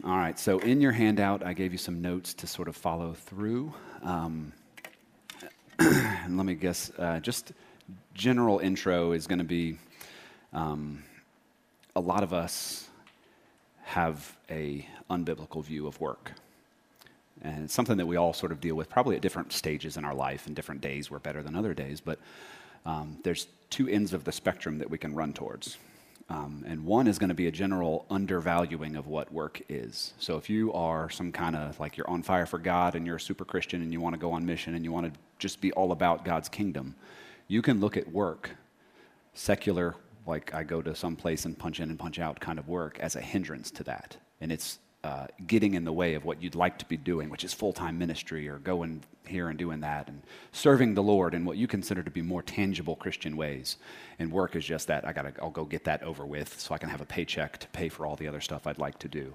All right, so in your handout, I gave you some notes to sort of follow through. And let me guess, just general intro is going to be a lot of us have a unbiblical view of work. And it's something that we all sort of deal with probably at different stages in our life, and different days were better than other days, but there's two ends of the spectrum that we can run towards. And one is going to be a general undervaluing of what work is. So if you are some kind of, like you're on fire for God and you're a super Christian and you want to go on mission and you want to just be all about God's kingdom, you can look at work, secular, like I go to some place and punch in and punch out kind of work, as a hindrance to that. And it's getting in the way of what you'd like to be doing, which is full-time ministry or going here and doing that and serving the Lord in what you consider to be more tangible Christian ways. And work is just that. I'll go get that over with so I can have a paycheck to pay for all the other stuff I'd like to do.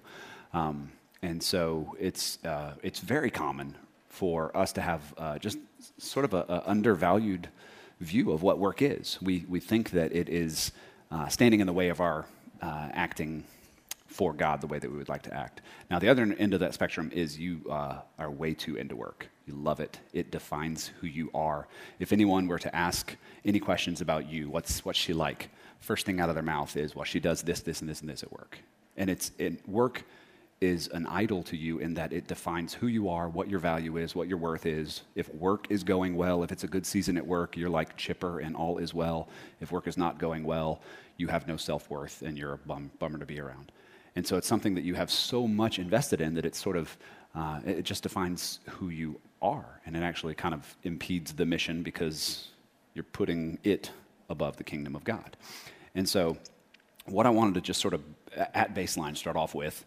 And so it's very common for us to have just sort of a undervalued view of what work is. We think that it is standing in the way of our acting for God the way that we would like to act. Now, the other end of that spectrum is you are way too into work. You love it. It defines who you are. If anyone were to ask any questions about you, what's she like? First thing out of their mouth is, well, she does this, this, and this, and this at work. And work is an idol to you in that it defines who you are, what your value is, what your worth is. If work is going well, if it's a good season at work, you're like chipper and all is well. If work is not going well, you have no self-worth and you're a bummer to be around. And so it's something that you have so much invested in that it's sort of, it just defines who you are. And it actually kind of impedes the mission because you're putting it above the kingdom of God. And so what I wanted to just sort of, at baseline, start off with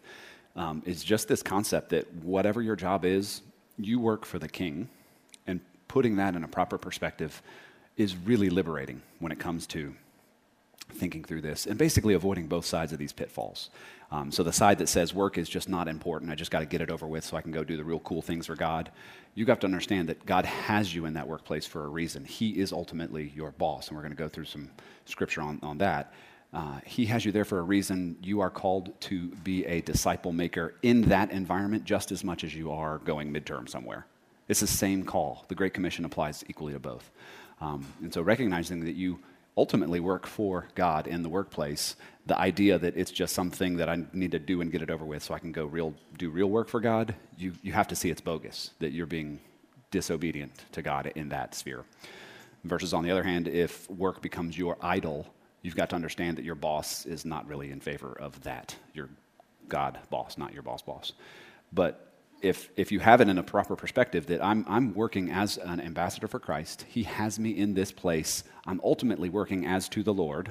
is just this concept that whatever your job is, you work for the King. And putting that in a proper perspective is really liberating when it comes to thinking through this and basically avoiding both sides of these pitfalls. So the side that says work is just not important, I just got to get it over with so I can go do the real cool things for God, you have to understand that God has you in that workplace for a reason. He is ultimately your boss, and we're going to go through some scripture on that. He has you there for a reason. You are called to be a disciple maker in that environment just as much as you are going midterm somewhere. It's the same call. The Great Commission applies equally to both. And so recognizing that you ultimately work for God in the workplace, the idea that it's just something that I need to do and get it over with so I can go do real work for God, you have to see it's bogus, that you're being disobedient to God in that sphere. Versus on the other hand, if work becomes your idol, you've got to understand that your boss is not really in favor of that. Your God boss, not your boss. But if you have it in a proper perspective that I'm working as an ambassador for Christ, He has me in this place, I'm ultimately working as to the Lord,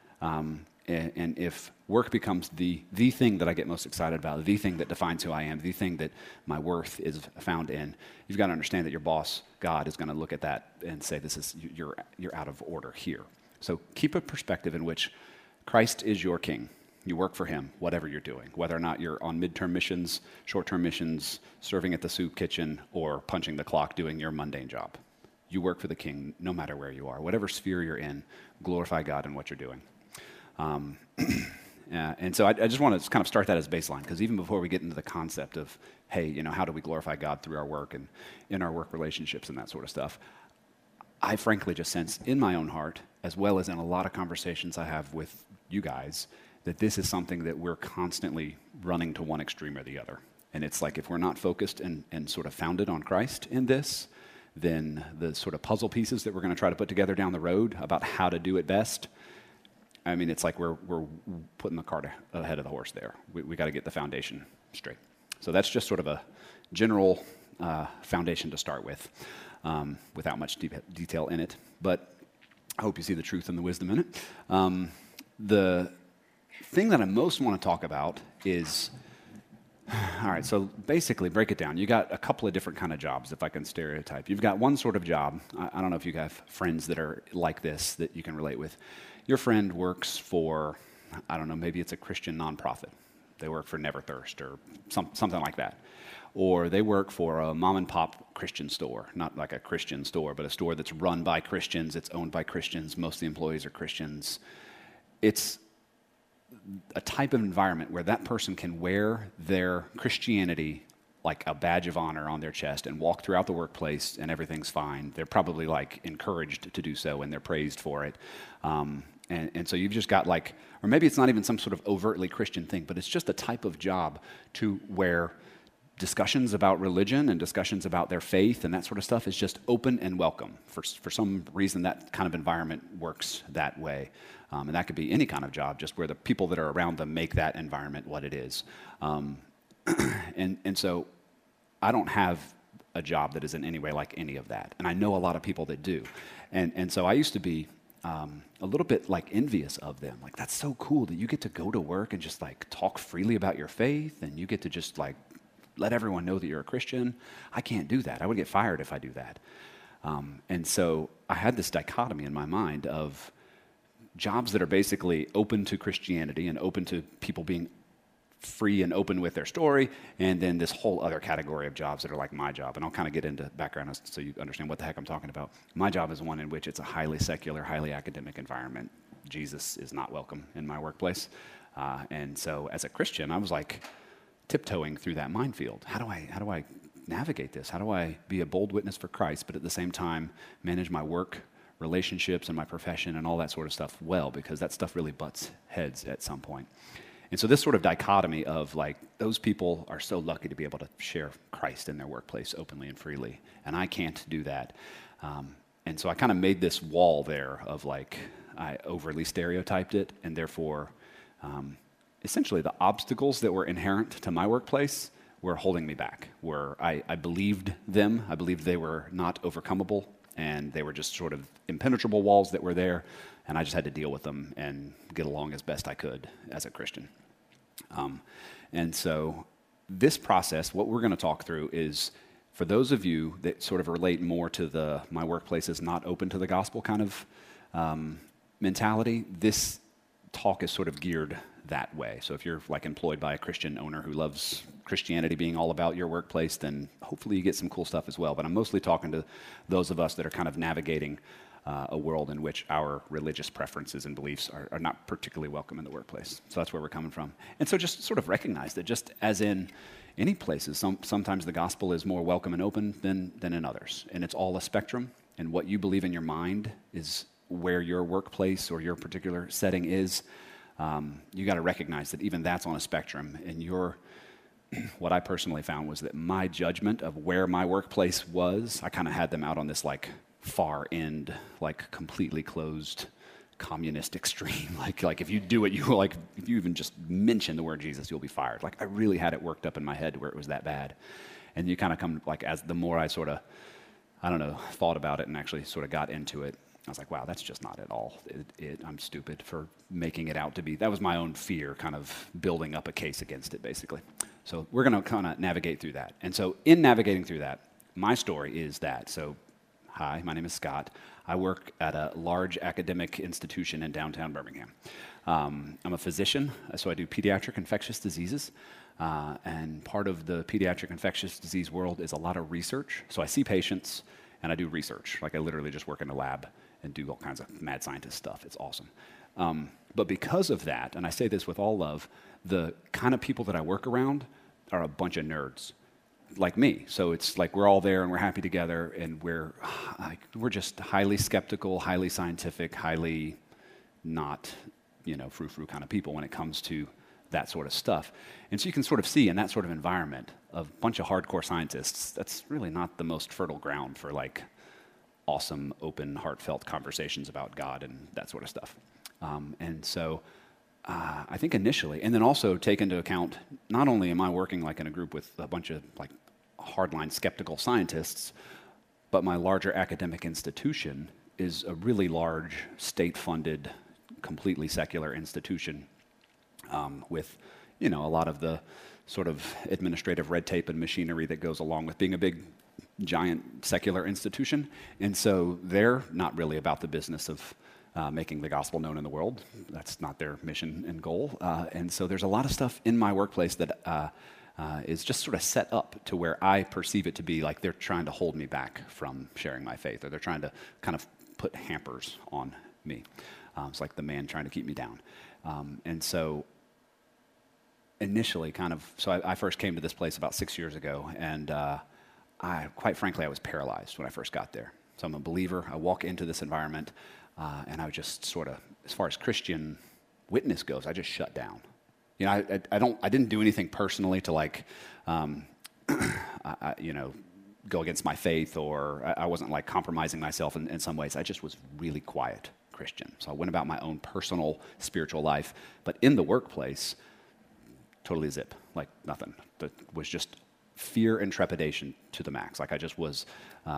and if work becomes the thing that I get most excited about, the thing that defines who I am, the thing that my worth is found in, you've got to understand that your boss, God, is going to look at that and say, you're out of order here. So keep a perspective in which Christ is your King. You work for Him, whatever you're doing, whether or not you're on midterm missions, short-term missions, serving at the soup kitchen, or punching the clock doing your mundane job. You work for the King no matter where you are. Whatever sphere you're in, glorify God in what you're doing. And so I just want to kind of start that as baseline, because even before we get into the concept of, hey, how do we glorify God through our work and in our work relationships and that sort of stuff, I frankly just sense in my own heart, as well as in a lot of conversations I have with you guys, that this is something that we're constantly running to one extreme or the other. And it's like if we're not focused and sort of founded on Christ in this, then the sort of puzzle pieces that we're going to try to put together down the road about how to do it best, I mean, it's like we're putting the cart ahead of the horse there. We got to get the foundation straight. So that's just sort of a general foundation to start with, without much detail in it. But I hope you see the truth and the wisdom in it. The thing that I most want to talk about is, all right, so basically break it down. You got a couple of different kind of jobs, if I can stereotype. You've got one sort of job. I don't know if you have friends that are like this that you can relate with. Your friend works for, I don't know, maybe it's a Christian nonprofit. They work for Never Thirst or something like that. Or they work for a mom and pop Christian store, not like a Christian store, but a store that's run by Christians, it's owned by Christians, most of the employees are Christians. It's a type of environment where that person can wear their Christianity like a badge of honor on their chest and walk throughout the workplace and everything's fine. They're probably like encouraged to do so and they're praised for it. And so you've just got like, or maybe it's not even some sort of overtly Christian thing, but it's just a type of job to where discussions about religion and discussions about their faith and that sort of stuff is just open and welcome. For some reason, that kind of environment works that way. And that could be any kind of job, just where the people that are around them make that environment what it is. And so I don't have a job that is in any way like any of that. And I know a lot of people that do. And so I used to be a little bit like envious of them. Like, that's so cool that you get to go to work and just like talk freely about your faith and you get to just like let everyone know that you're a Christian. I can't do that. I would get fired if I do that. And so I had this dichotomy in my mind of jobs that are basically open to Christianity and open to people being free and open with their story, and then this whole other category of jobs that are like my job. And I'll kind of get into background so you understand what the heck I'm talking about. My job is one in which it's a highly secular, highly academic environment. Jesus is not welcome in my workplace. And so as a Christian, I was like tiptoeing through that minefield. How do I navigate this? How do I be a bold witness for Christ, but at the same time manage my work, relationships, and my profession and all that sort of stuff well, because that stuff really butts heads at some point. And so this sort of dichotomy of like, those people are so lucky to be able to share Christ in their workplace openly and freely, and I can't do that. And so I kind of made this wall there of like, I overly stereotyped it, and therefore essentially the obstacles that were inherent to my workplace were holding me back, where I believed them. I believed they were not overcomable, and they were just sort of impenetrable walls that were there, and I just had to deal with them and get along as best I could as a Christian. And so this process, what we're going to talk through is, for those of you that sort of relate more to the my workplace is not open to the gospel kind of mentality, this talk is sort of geared that way. So if you're like employed by a Christian owner who loves Christianity being all about your workplace, then hopefully you get some cool stuff as well. But I'm mostly talking to those of us that are kind of navigating a world in which our religious preferences and beliefs are not particularly welcome in the workplace. So that's where we're coming from. And so just sort of recognize that just as in any places, sometimes the gospel is more welcome and open than in others. And it's all a spectrum. And what you believe in your mind is where your workplace or your particular setting is. You got to recognize that even that's on a spectrum. And what I personally found was that my judgment of where my workplace was, I kind of had them out on this like far end, like completely closed communist extreme. Like if you do it, if you even just mention the word Jesus, you'll be fired. Like I really had it worked up in my head where it was that bad. And you kind of come like, as the more I sort of, thought about it and actually sort of got into it, I was like, wow, that's just not at all it. I'm stupid for making it out to be. That was my own fear kind of building up a case against it, basically. So we're going to kind of navigate through that. And so in navigating through that, my story is that. So hi, my name is Scott. I work at a large academic institution in downtown Birmingham. I'm a physician, so I do pediatric infectious diseases. And part of the pediatric infectious disease world is a lot of research. So I see patients and I do research. Like I literally just work in a lab and do all kinds of mad scientist stuff. It's awesome. But because of that, and I say this with all love, the kind of people that I work around are a bunch of nerds like me. So it's like we're all there and we're happy together, and we're just highly skeptical, highly scientific, highly not, frou-frou kind of people when it comes to that sort of stuff. And so you can sort of see in that sort of environment of a bunch of hardcore scientists, that's really not the most fertile ground for like awesome, open, heartfelt conversations about God and that sort of stuff. And so I think initially, and then also take into account, not only am I working like in a group with a bunch of like hardline skeptical scientists, but my larger academic institution is a really large state-funded, completely secular institution with, a lot of the sort of administrative red tape and machinery that goes along with being a big, giant secular institution. And so they're not really about the business of making the gospel known in the world. That's not their mission and goal. And so there's a lot of stuff in my workplace that is just sort of set up to where I perceive it to be like they're trying to hold me back from sharing my faith, or they're trying to kind of put hampers on me. It's like the man trying to keep me down. And so initially I first came to this place about 6 years ago, and quite frankly, I was paralyzed when I first got there. So I'm a believer. I walk into this environment, and I just sort of, as far as Christian witness goes, I just shut down. You know, I didn't do anything personally to like, go against my faith, or I wasn't like compromising myself in some ways. I just was really quiet Christian. So I went about my own personal spiritual life, but in the workplace, totally zip, like nothing. That was just fear and trepidation to the max. Like I just was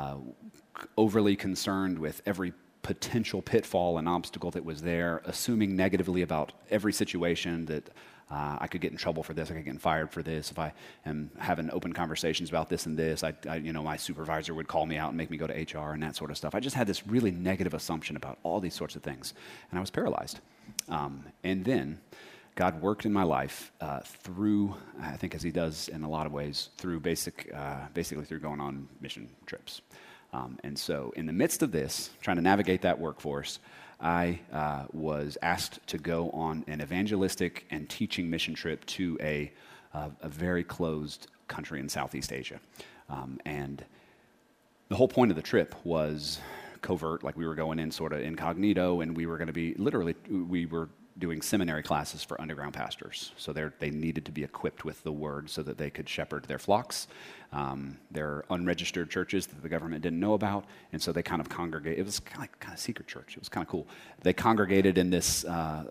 overly concerned with every potential pitfall and obstacle that was there, assuming negatively about every situation that I could get in trouble for this, I could get fired for this. If I am having open conversations about this and this, my supervisor would call me out and make me go to HR and that sort of stuff. I just had this really negative assumption about all these sorts of things, and I was paralyzed. And then God worked in my life through, I think as he does in a lot of ways, through basically through going on mission trips. And so in the midst of this, trying to navigate that workforce, I was asked to go on an evangelistic and teaching mission trip to a very closed country in Southeast Asia. And the whole point of the trip was covert, like we were going in sort of incognito, and we were going to be we were doing seminary classes for underground pastors. So they needed to be equipped with the word so that they could shepherd their flocks. They're unregistered churches that the government didn't know about, and so they kind of congregate. It was kind of secret church. It was kind of cool. They congregated in this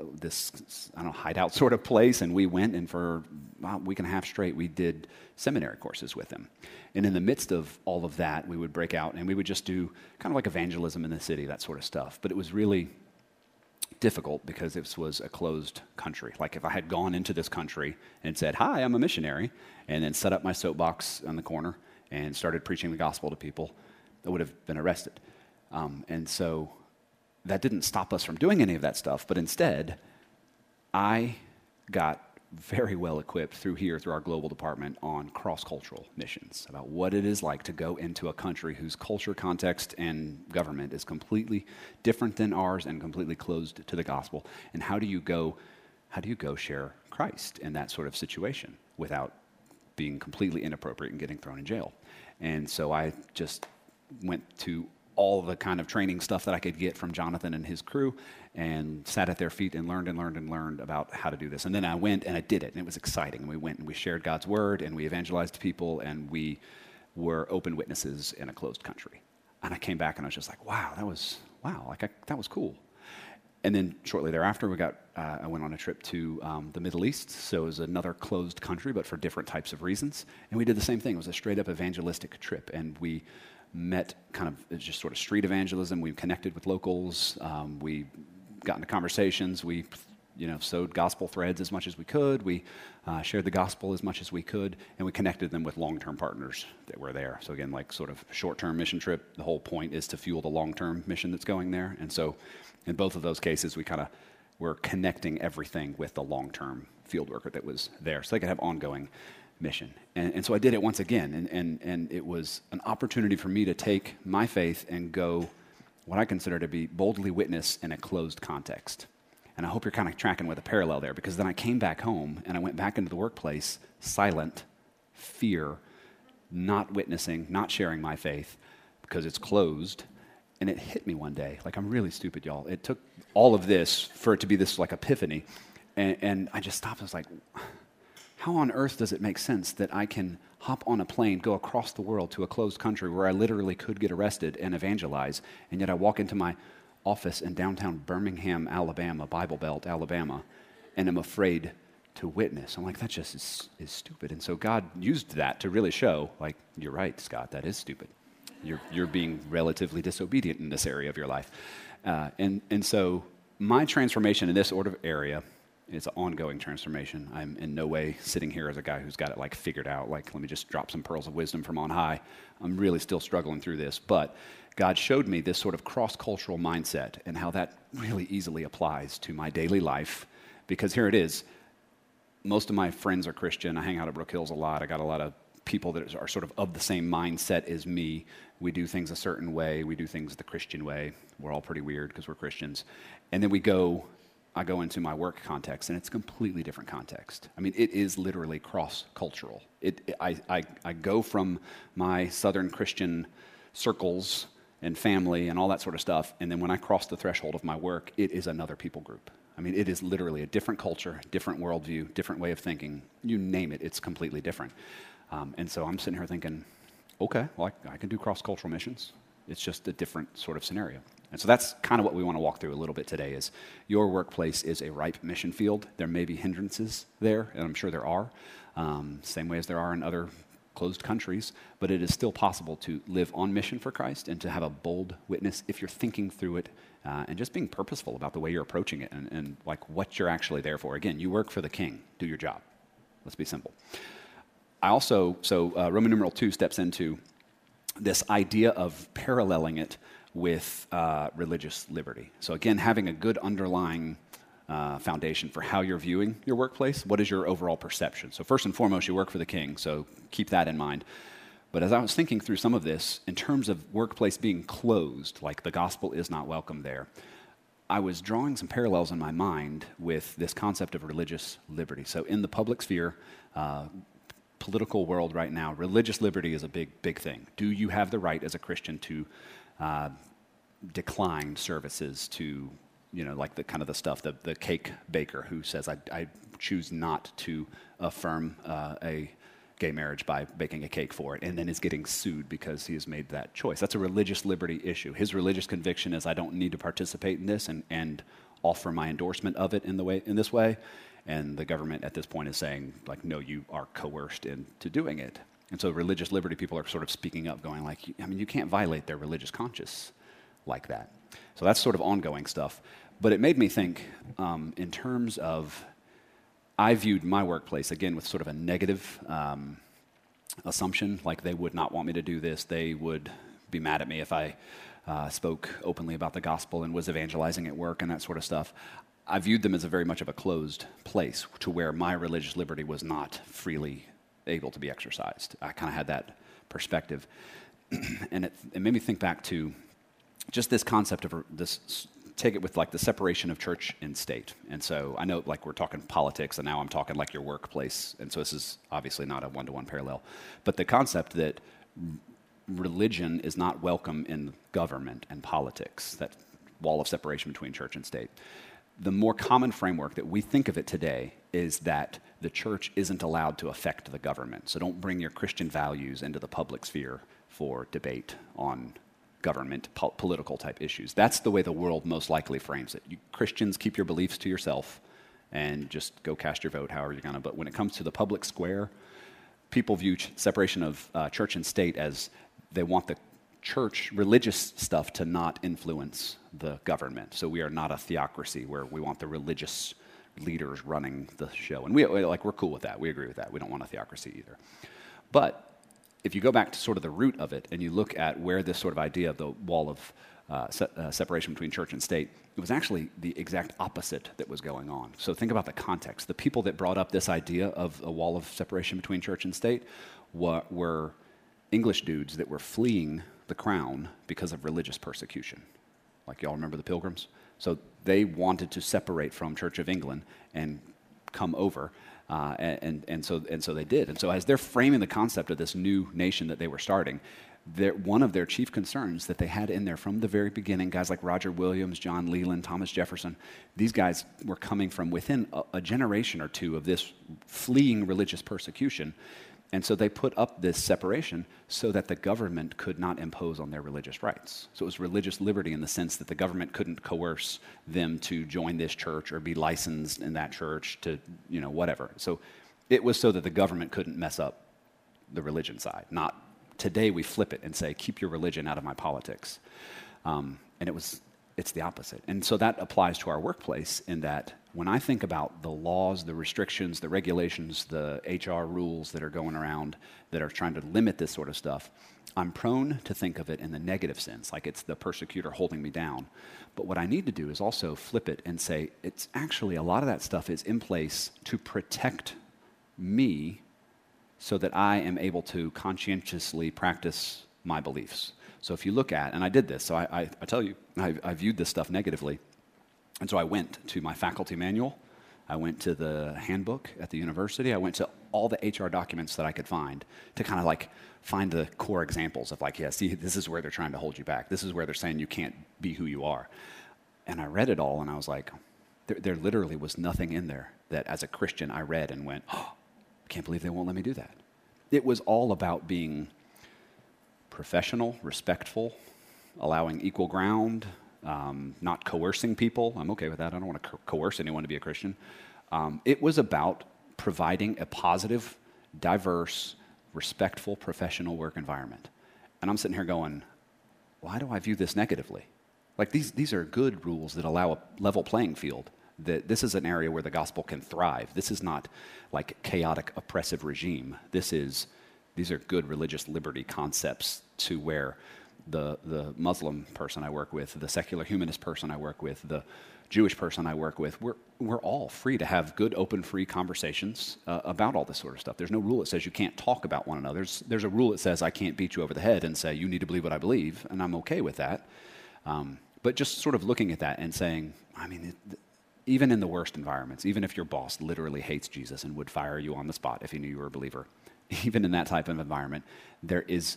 hideout sort of place, and we went, and for a week and a half straight, we did seminary courses with them. And in the midst of all of that, we would break out, and we would just do kind of like evangelism in the city, that sort of stuff. But it was really difficult because this was a closed country. Like if I had gone into this country and said, "Hi, I'm a missionary," and then set up my soapbox on the corner and started preaching the gospel to people, I would have been arrested. And so that didn't stop us from doing any of that stuff, but instead, I got very well equipped through our global department on cross-cultural missions, about what it is like to go into a country whose culture, context, and government is completely different than ours and completely closed to the gospel. And how do you go share Christ in that sort of situation without being completely inappropriate and getting thrown in jail? And so I just went to all the kind of training stuff that I could get from Jonathan and his crew, and sat at their feet and learned about how to do this. And then I went and I did it, and it was exciting. And we went and we shared God's word, and we evangelized people, and we were open witnesses in a closed country. And I came back and I was just like, that was cool. And then shortly thereafter, I went on a trip to the Middle East. So it was another closed country, but for different types of reasons. And we did the same thing. It was a straight up evangelistic trip, and we met just sort of street evangelism. We connected with locals. We got into conversations. We, sowed gospel threads as much as we could. We shared the gospel as much as we could, and we connected them with long-term partners that were there. So again, like sort of short-term mission trip, the whole point is to fuel the long-term mission that's going there. And so in both of those cases, we kind of were connecting everything with the long-term field worker that was there, so they could have ongoing mission. And so I did it once again, and it was an opportunity for me to take my faith and go what I consider to be boldly witness in a closed context. And I hope you're kind of tracking with a parallel there, because then I came back home and I went back into the workplace, silent, fear, not witnessing, not sharing my faith because it's closed. And it hit me one day, like I'm really stupid, y'all. It took all of this for it to be this like epiphany. And I just stopped. I was like, how on earth does it make sense that I can hop on a plane, go across the world to a closed country where I literally could get arrested and evangelize, and yet I walk into my office in downtown Birmingham, Alabama, Bible Belt, Alabama, and I'm afraid to witness? I'm like, that just is stupid. And so God used that to really show, like, you're right, Scott, that is stupid. You're being relatively disobedient in this area of your life. And so my transformation in this sort of area is an ongoing transformation. I'm in no way sitting here as a guy who's got it like figured out, like let me just drop some pearls of wisdom from on high. I'm really still struggling through this, but God showed me this sort of cross-cultural mindset and how that really easily applies to my daily life, because here it is. Most of my friends are Christian. I hang out at Brook Hills a lot. I got a lot of people that are sort of the same mindset as me. We do things a certain way. We do things the Christian way. We're all pretty weird because we're Christians. And then we go I go into my work context, and it's a completely different context. I mean, it is literally cross-cultural. I go from my Southern Christian circles and family and all that sort of stuff, and then when I cross the threshold of my work, it is another people group. I mean, it is literally a different culture, different worldview, different way of thinking. You name it, it's completely different. And so I'm sitting here thinking, okay, well, I can do cross-cultural missions. It's just a different sort of scenario. And so that's kind of what we want to walk through a little bit today is your workplace is a ripe mission field. There may be hindrances there, and I'm sure there are, same way as there are in other closed countries, but it is still possible to live on mission for Christ and to have a bold witness if you're thinking through it and just being purposeful about the way you're approaching it and like what you're actually there for. Again, you work for the King. Do your job. Let's be simple. Roman numeral 2 steps into this idea of paralleling it with religious liberty. So again, having a good underlying foundation for how you're viewing your workplace. What is your overall perception? So first and foremost, you work for the King, so keep that in mind. But as I was thinking through some of this, in terms of workplace being closed, like the gospel is not welcome there, I was drawing some parallels in my mind with this concept of religious liberty. So in the public sphere, political world right now, religious liberty is a big thing. Do you have the right as a Christian to decline services to, like the kind of the stuff, the cake baker who says, I choose not to affirm a gay marriage by baking a cake for it, and then is getting sued because he has made that choice. That's a religious liberty issue. His religious conviction is, I don't need to participate in this and offer my endorsement of it in this way. And the government at this point is saying, like, no, you are coerced into doing it. And so religious liberty people are sort of speaking up, going like, I mean, you can't violate their religious conscience like that. So that's sort of ongoing stuff. But it made me think in terms of, I viewed my workplace, again, with sort of a negative assumption, like they would not want me to do this. They would be mad at me if I spoke openly about the gospel and was evangelizing at work and that sort of stuff. I viewed them as a very much of a closed place to where my religious liberty was not freely able to be exercised. I kind of had that perspective. And it made me think back to just this concept of this, take it with like the separation of church and state. And so I know like we're talking politics and now I'm talking like your workplace. And so this is obviously not a one-to-one parallel. But the concept that religion is not welcome in government and politics, that wall of separation between church and state. The more common framework that we think of it today is that the church isn't allowed to affect the government. So don't bring your Christian values into the public sphere for debate on government, political type issues. That's the way the world most likely frames it. You Christians, keep your beliefs to yourself and just go cast your vote however you're going to. But when it comes to the public square, people view separation of church and state as they want the church religious stuff to not influence the government. So we are not a theocracy where we want the religious leaders running the show. And we're cool with that. We agree with that. We don't want a theocracy either. But if you go back to sort of the root of it and you look at where this sort of idea of the wall of separation between church and state, it was actually the exact opposite that was going on. So think about the context. The people that brought up this idea of a wall of separation between church and state were English dudes that were fleeing the crown because of religious persecution. Like y'all remember the Pilgrims? So they wanted to separate from Church of England and come over, and so they did. And so as they're framing the concept of this new nation that they were starting, one of their chief concerns that they had in there from the very beginning, guys like Roger Williams, John Leland, Thomas Jefferson, these guys were coming from within a generation or two of this fleeing religious persecution. And so they put up this separation so that the government could not impose on their religious rights. So it was religious liberty in the sense that the government couldn't coerce them to join this church or be licensed in that church to, whatever. So it was so that the government couldn't mess up the religion side. Not today we flip it and say, keep your religion out of my politics. And it's the opposite. And so that applies to our workplace in that when I think about the laws, the restrictions, the regulations, the HR rules that are going around that are trying to limit this sort of stuff, I'm prone to think of it in the negative sense, like it's the persecutor holding me down. But what I need to do is also flip it and say, it's actually a lot of that stuff is in place to protect me so that I am able to conscientiously practice my beliefs. So if you look at, and I did this, so I tell you, I viewed this stuff negatively. And so I went to my faculty manual, I went to the handbook at the university, I went to all the HR documents that I could find to kind of like find the core examples of like, yeah, see, this is where they're trying to hold you back. This is where they're saying you can't be who you are. And I read it all and I was like, there literally was nothing in there that as a Christian I read and went, oh, I can't believe they won't let me do that. It was all about being professional, respectful, allowing equal ground, not coercing people. I'm okay with that. I don't want to coerce anyone to be a Christian. It was about providing a positive, diverse, respectful, professional work environment. And I'm sitting here going, why do I view this negatively? Like these are good rules that allow a level playing field. That this is an area where the gospel can thrive. This is not like chaotic, oppressive regime. These are good religious liberty concepts to where the Muslim person I work with, the secular humanist person I work with, the Jewish person I work with, we're all free to have good, open, free conversations about all this sort of stuff. There's no rule that says you can't talk about one another. There's a rule that says I can't beat you over the head and say you need to believe what I believe, and I'm okay with that. But just sort of looking at that and saying, I mean, even in the worst environments, even if your boss literally hates Jesus and would fire you on the spot if he knew you were a believer, even in that type of environment, there's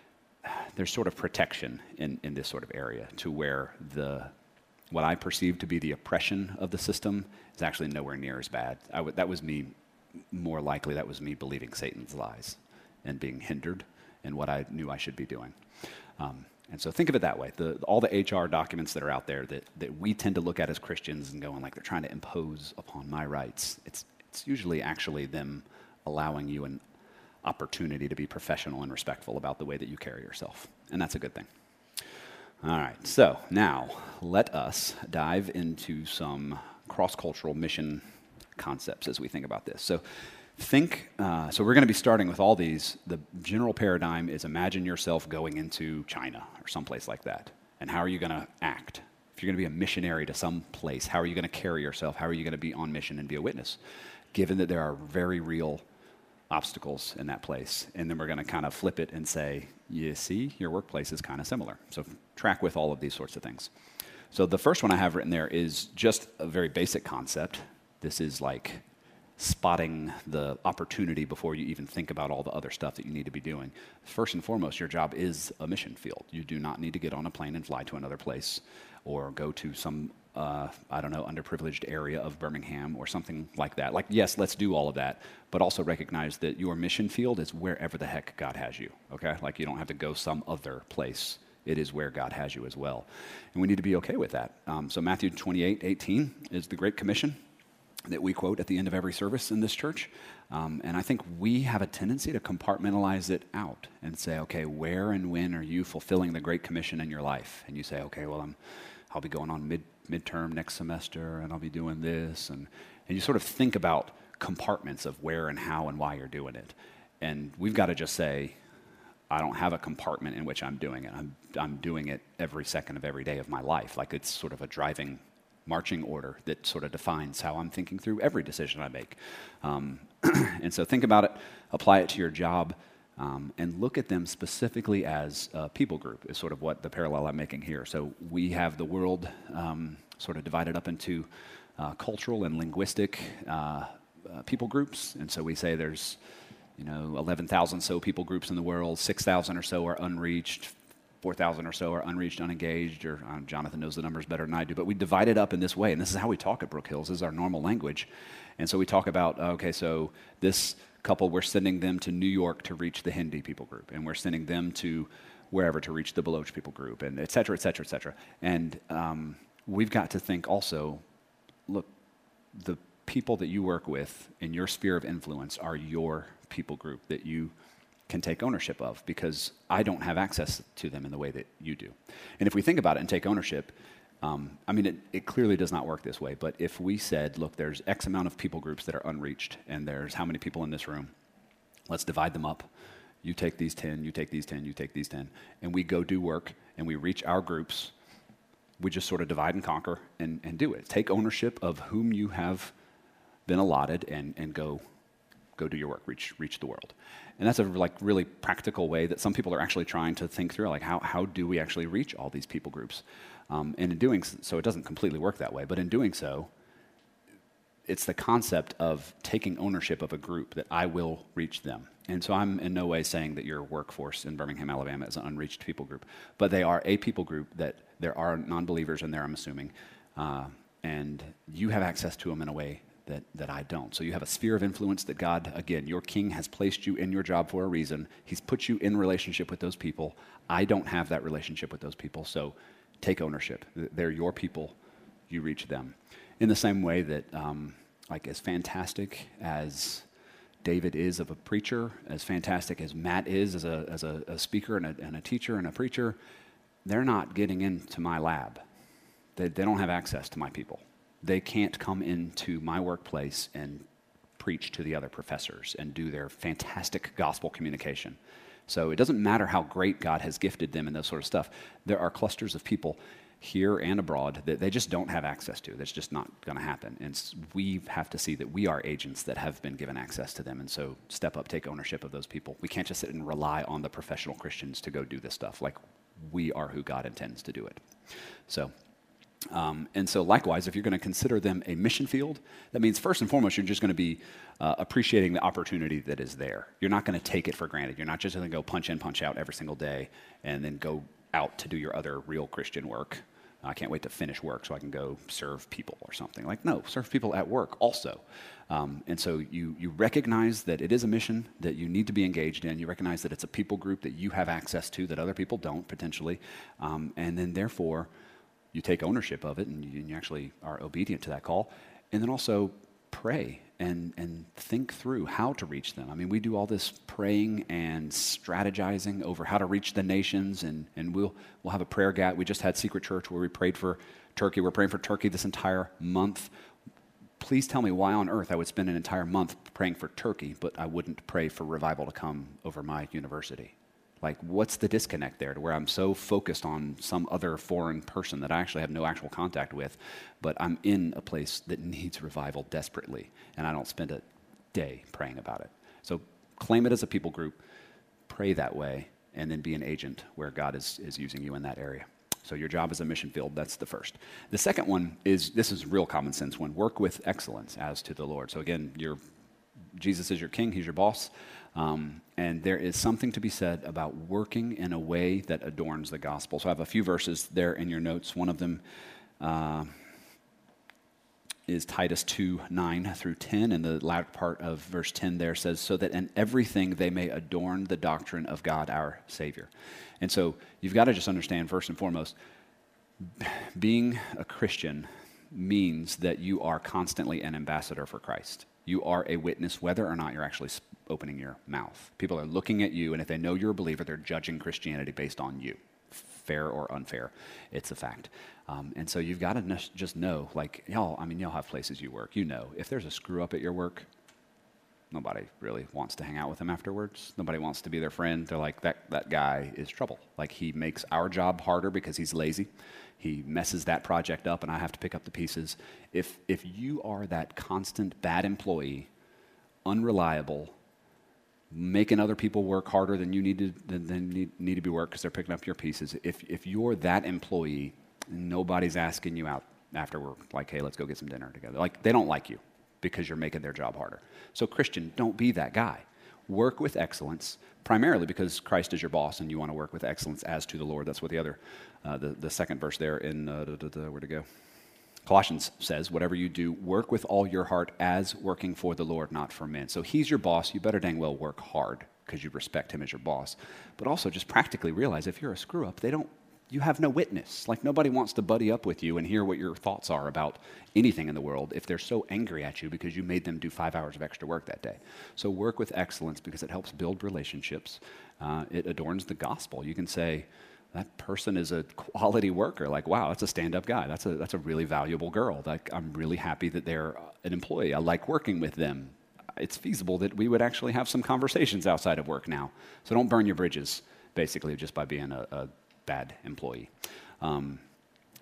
sort of protection in this sort of area to where what I perceive to be the oppression of the system is actually nowhere near as bad. That was me believing Satan's lies and being hindered in what I knew I should be doing. And so think of it that way. All the HR documents that are out there that we tend to look at as Christians and going like they're trying to impose upon my rights, it's usually actually them allowing you an opportunity to be professional and respectful about the way that you carry yourself. And that's a good thing. All right, so now let us dive into some cross-cultural mission concepts as we think about this. So so we're going to be starting with all these. The general paradigm is imagine yourself going into China or someplace like that. And how are you going to act? If you're going to be a missionary to some place, how are you going to carry yourself? How are you going to be on mission and be a witness? Given that there are very real obstacles in that place. And then we're going to kind of flip it and say, you see, your workplace is kind of similar. So track with all of these sorts of things. So the first one I have written there is just a very basic concept. This is like spotting the opportunity before you even think about all the other stuff that you need to be doing. First and foremost, your job is a mission field. You do not need to get on a plane and fly to another place or go to some, underprivileged area of Birmingham or something like that. Like, yes, let's do all of that, but also recognize that your mission field is wherever the heck God has you, okay? Like, you don't have to go some other place. It is where God has you as well. And we need to be okay with that. So Matthew 28:18 is the Great Commission that we quote at the end of every service in this church. And I think we have a tendency to compartmentalize it out and say, okay, where and when are you fulfilling the Great Commission in your life? And you say, okay, well, I'll be going on midterm next semester, and I'll be doing this. And you sort of think about compartments of where and how and why you're doing it. And we've got to just say, I don't have a compartment in which I'm doing it. I'm doing it every second of every day of my life. Like it's sort of a driving marching order that sort of defines how I'm thinking through every decision I make. And so think about it, apply it to your job, and look at them specifically as a people group is sort of what the parallel I'm making here. So we have the world sort of divided up into cultural and linguistic people groups. And so we say there's 11,000 so people groups in the world, 6,000 or so are unreached, 4,000 or so are unreached, unengaged, or Jonathan knows the numbers better than I do, but we divide it up in this way, and this is how we talk at Brook Hills. This is our normal language. And so we talk about, okay, so this couple, we're sending them to New York to reach the Hindi people group, and we're sending them to wherever to reach the Baloch people group, and et cetera, et cetera, et cetera. And we've got to think also, look, the people that you work with in your sphere of influence are your people group that you can take ownership of, because I don't have access to them in the way that you do. And if we think about it and take ownership, it clearly does not work this way, but if we said, look, there's X amount of people groups that are unreached, and there's how many people in this room, let's divide them up. You take these 10, you take these 10, you take these 10, and we go do work, and we reach our groups. We just sort of divide and conquer and do it. Take ownership of whom you have been allotted and go go do your work, reach the world. And that's a really practical way that some people are actually trying to think through, like how do we actually reach all these people groups? And in doing so, it doesn't completely work that way, but in doing so, it's the concept of taking ownership of a group that I will reach them. And so I'm in no way saying that your workforce in Birmingham, Alabama is an unreached people group, but they are a people group that there are non-believers in there, I'm assuming, and you have access to them in a way that I don't. So you have a sphere of influence that God, again, your king has placed you in your job for a reason. He's put you in relationship with those people. I don't have that relationship with those people, so take ownership. They're your people. You reach them. In the same way that, as fantastic as David is of a preacher, as fantastic as Matt is as a speaker and a teacher and a preacher, they're not getting into my lab. They don't have access to my people. They can't come into my workplace and preach to the other professors and do their fantastic gospel communication. So it doesn't matter how great God has gifted them and those sort of stuff. There are clusters of people here and abroad that they just don't have access to. That's just not going to happen. And we have to see that we are agents that have been given access to them. And so step up, take ownership of those people. We can't just sit and rely on the professional Christians to go do this stuff. Like, we are who God intends to do it. So likewise, if you're going to consider them a mission field, that means first and foremost, you're just going to be appreciating the opportunity that is there. You're not going to take it for granted. You're not just going to go punch in, punch out every single day and then go out to do your other real Christian work. I can't wait to finish work so I can go serve people or something. Like, no, serve people at work also. And so you recognize that it is a mission that you need to be engaged in. You recognize that it's a people group that you have access to that other people don't, potentially. And then therefore, you take ownership of it and you actually are obedient to that call. And then also pray and think through how to reach them. I mean, we do all this praying and strategizing over how to reach the nations, and we'll have a prayer gap. We just had Secret Church where we prayed for Turkey. We're praying for Turkey this entire month. Please tell me why on earth I would spend an entire month praying for Turkey, but I wouldn't pray for revival to come over my university. Like, what's the disconnect there to where I'm so focused on some other foreign person that I actually have no actual contact with, but I'm in a place that needs revival desperately, and I don't spend a day praying about it. So claim it as a people group, pray that way, and then be an agent where God is using you in that area. So your job is a mission field. That's the first. The second one is, this is real common sense one, work with excellence as to the Lord. So again, Jesus is your king. He's your boss. And there is something to be said about working in a way that adorns the gospel. So I have a few verses there in your notes. One of them is Titus 2:9-10, and the latter part of verse 10 there says, so that in everything they may adorn the doctrine of God our Savior. And so you've got to just understand, first and foremost, being a Christian means that you are constantly an ambassador for Christ. You are a witness whether or not you're actually opening your mouth. People are looking at you, and if they know you're a believer, they're judging Christianity based on you. Fair or unfair, it's a fact. And so you've got to just know, like, y'all have places you work. You know, if there's a screw up at your work, nobody really wants to hang out with them afterwards. Nobody wants to be their friend. They're like, that guy is trouble. Like, he makes our job harder because he's lazy. He messes that project up, and I have to pick up the pieces. If you are that constant bad employee, unreliable, making other people work harder than you need to be worked because they're picking up your pieces, if you're that employee, nobody's asking you out after work, like, hey, let's go get some dinner together. Like, they don't like you because you're making their job harder. So Christian, don't be that guy. Work with excellence, primarily because Christ is your boss and you want to work with excellence as to the Lord. That's what the other, the second verse there in, where to go? Colossians says, whatever you do, work with all your heart as working for the Lord, not for men. So he's your boss. You better dang well work hard because you respect him as your boss. But also just practically realize if you're a screw up, you have no witness. Like, nobody wants to buddy up with you and hear what your thoughts are about anything in the world if they're so angry at you because you made them do 5 hours of extra work that day. So work with excellence because it helps build relationships. It adorns the gospel. You can say, that person is a quality worker. Like, wow, that's a stand-up guy. That's a really valuable girl. Like, I'm really happy that they're an employee. I like working with them. It's feasible that we would actually have some conversations outside of work now. So don't burn your bridges, basically, just by being a bad employee.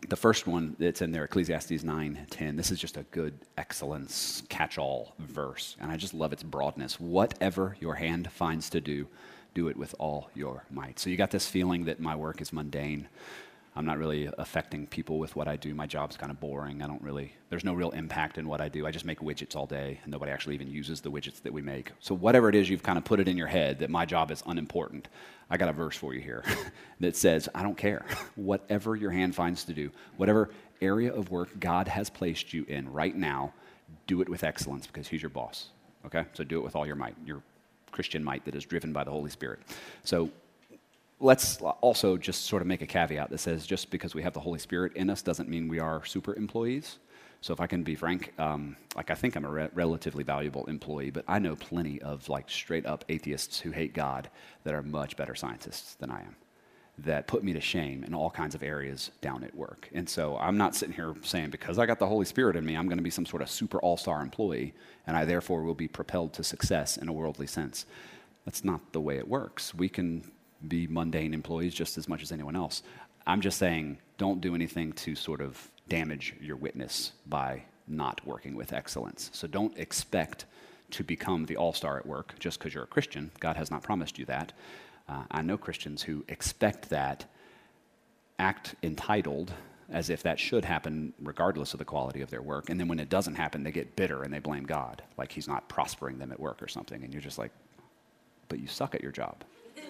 The first one that's in there, Ecclesiastes 9:10. This is just a good excellence catch-all verse, and I just love its broadness. Whatever your hand finds to do, do it with all your might. So you got this feeling that my work is mundane. I'm not really affecting people with what I do. My job's kind of boring. There's no real impact in what I do. I just make widgets all day, and nobody actually even uses the widgets that we make. So whatever it is, you've kind of put it in your head that my job is unimportant. I got a verse for you here that says, I don't care. Whatever your hand finds to do, whatever area of work God has placed you in right now, do it with excellence because he's your boss, okay? So do it with all your might, your Christian might that is driven by the Holy Spirit. So let's also just sort of make a caveat that says just because we have the Holy Spirit in us doesn't mean we are super employees. So if I can be frank, I think I'm a relatively valuable employee, but I know plenty of straight up atheists who hate God that are much better scientists than I am, that put me to shame in all kinds of areas down at work. And so I'm not sitting here saying because I got the Holy Spirit in me, I'm going to be some sort of super all-star employee, and I therefore will be propelled to success in a worldly sense. That's not the way it works. We can be mundane employees just as much as anyone else. I'm just saying don't do anything to sort of damage your witness by not working with excellence. So don't expect to become the all-star at work just because you're a Christian. God has not promised you that. I know Christians who expect that, act entitled as if that should happen regardless of the quality of their work, and then when it doesn't happen, they get bitter and they blame God, like he's not prospering them at work or something, and you're just like, but you suck at your job.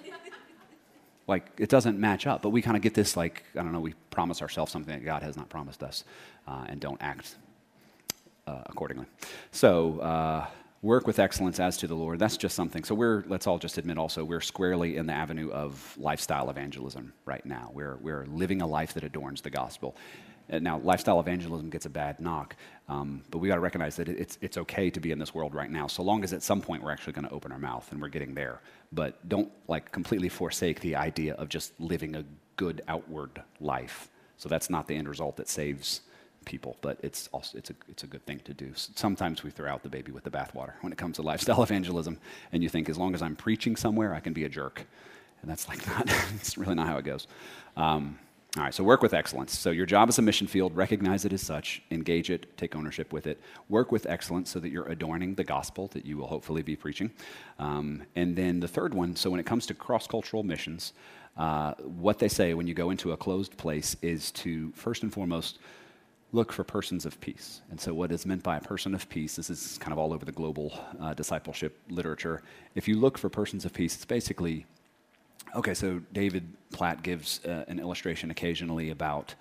It doesn't match up, but we kind of get this, we promise ourselves something that God has not promised us, and don't act accordingly. So, work with excellence as to the Lord. That's just something. So let's all just admit also, we're squarely in the avenue of lifestyle evangelism right now. We're living a life that adorns the gospel. Now, lifestyle evangelism gets a bad knock, but we got to recognize that it's okay to be in this world right now, so long as at some point we're actually going to open our mouth, and we're getting there. But don't completely forsake the idea of just living a good outward life. So that's not the end result that saves people, but it's a good thing to do. Sometimes we throw out the baby with the bathwater when it comes to lifestyle evangelism, and you think as long as I'm preaching somewhere, I can be a jerk, and that's not. It's really not how it goes. All right, so work with excellence. So your job is a mission field. Recognize it as such. Engage it. Take ownership with it. Work with excellence so that you're adorning the gospel that you will hopefully be preaching. And then the third one, so when it comes to cross-cultural missions, what they say when you go into a closed place is to, first and foremost, look for persons of peace. And so what is meant by a person of peace, this is kind of all over the global discipleship literature. If you look for persons of peace, it's basically, okay, so David Platt gives an illustration occasionally about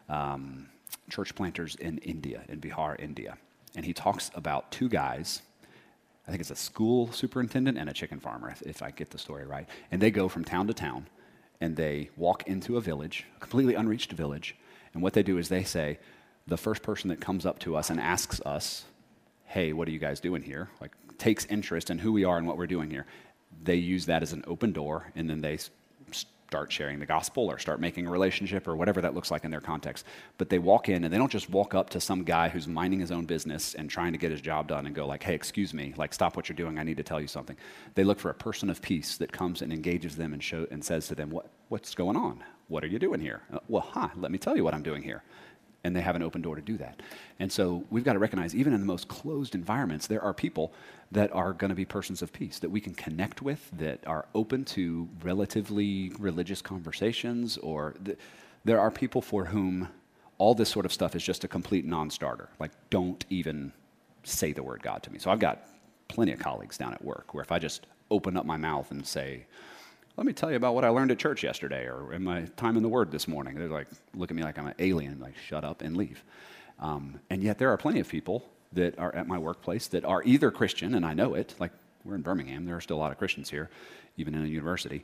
church planters in India, in Bihar, India. And he talks about two guys, I think it's a school superintendent and a chicken farmer, if I get the story right. And they go from town to town, and they walk into a village, a completely unreached village. And what they do is they say, the first person that comes up to us and asks us, hey, what are you guys doing here? Takes interest in who we are and what we're doing here. They use that as an open door, and then they start sharing the gospel or start making a relationship or whatever that looks like in their context. But they walk in, and they don't just walk up to some guy who's minding his own business and trying to get his job done and go hey, excuse me, stop what you're doing, I need to tell you something. They look for a person of peace that comes and engages them and says to them, what's going on? What are you doing here? Let me tell you what I'm doing here. And they have an open door to do that. And so we've got to recognize, even in the most closed environments, there are people that are going to be persons of peace that we can connect with, that are open to relatively religious conversations, or there are people for whom all this sort of stuff is just a complete non-starter. Don't even say the word God to me. So I've got plenty of colleagues down at work where if I just open up my mouth and say, let me tell you about what I learned at church yesterday or in my time in the Word this morning. They're look at me like I'm an alien, shut up and leave. And yet there are plenty of people that are at my workplace that are either Christian, and I know it, we're in Birmingham, there are still a lot of Christians here, even in a university.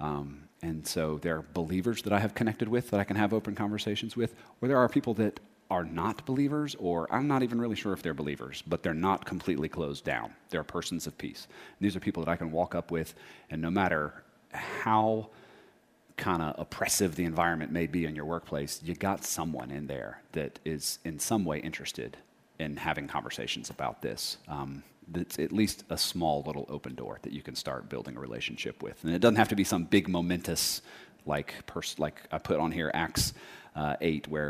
And so there are believers that I have connected with that I can have open conversations with, or there are people that are not believers, or I'm not even really sure if they're believers, but they're not completely closed down. They're persons of peace. And these are people that I can walk up with, and no matter how kind of oppressive the environment may be in your workplace, you got someone in there that is in some way interested in having conversations about this. That's at least a small little open door that you can start building a relationship with. And it doesn't have to be some big momentous, like I put on here Acts 8, where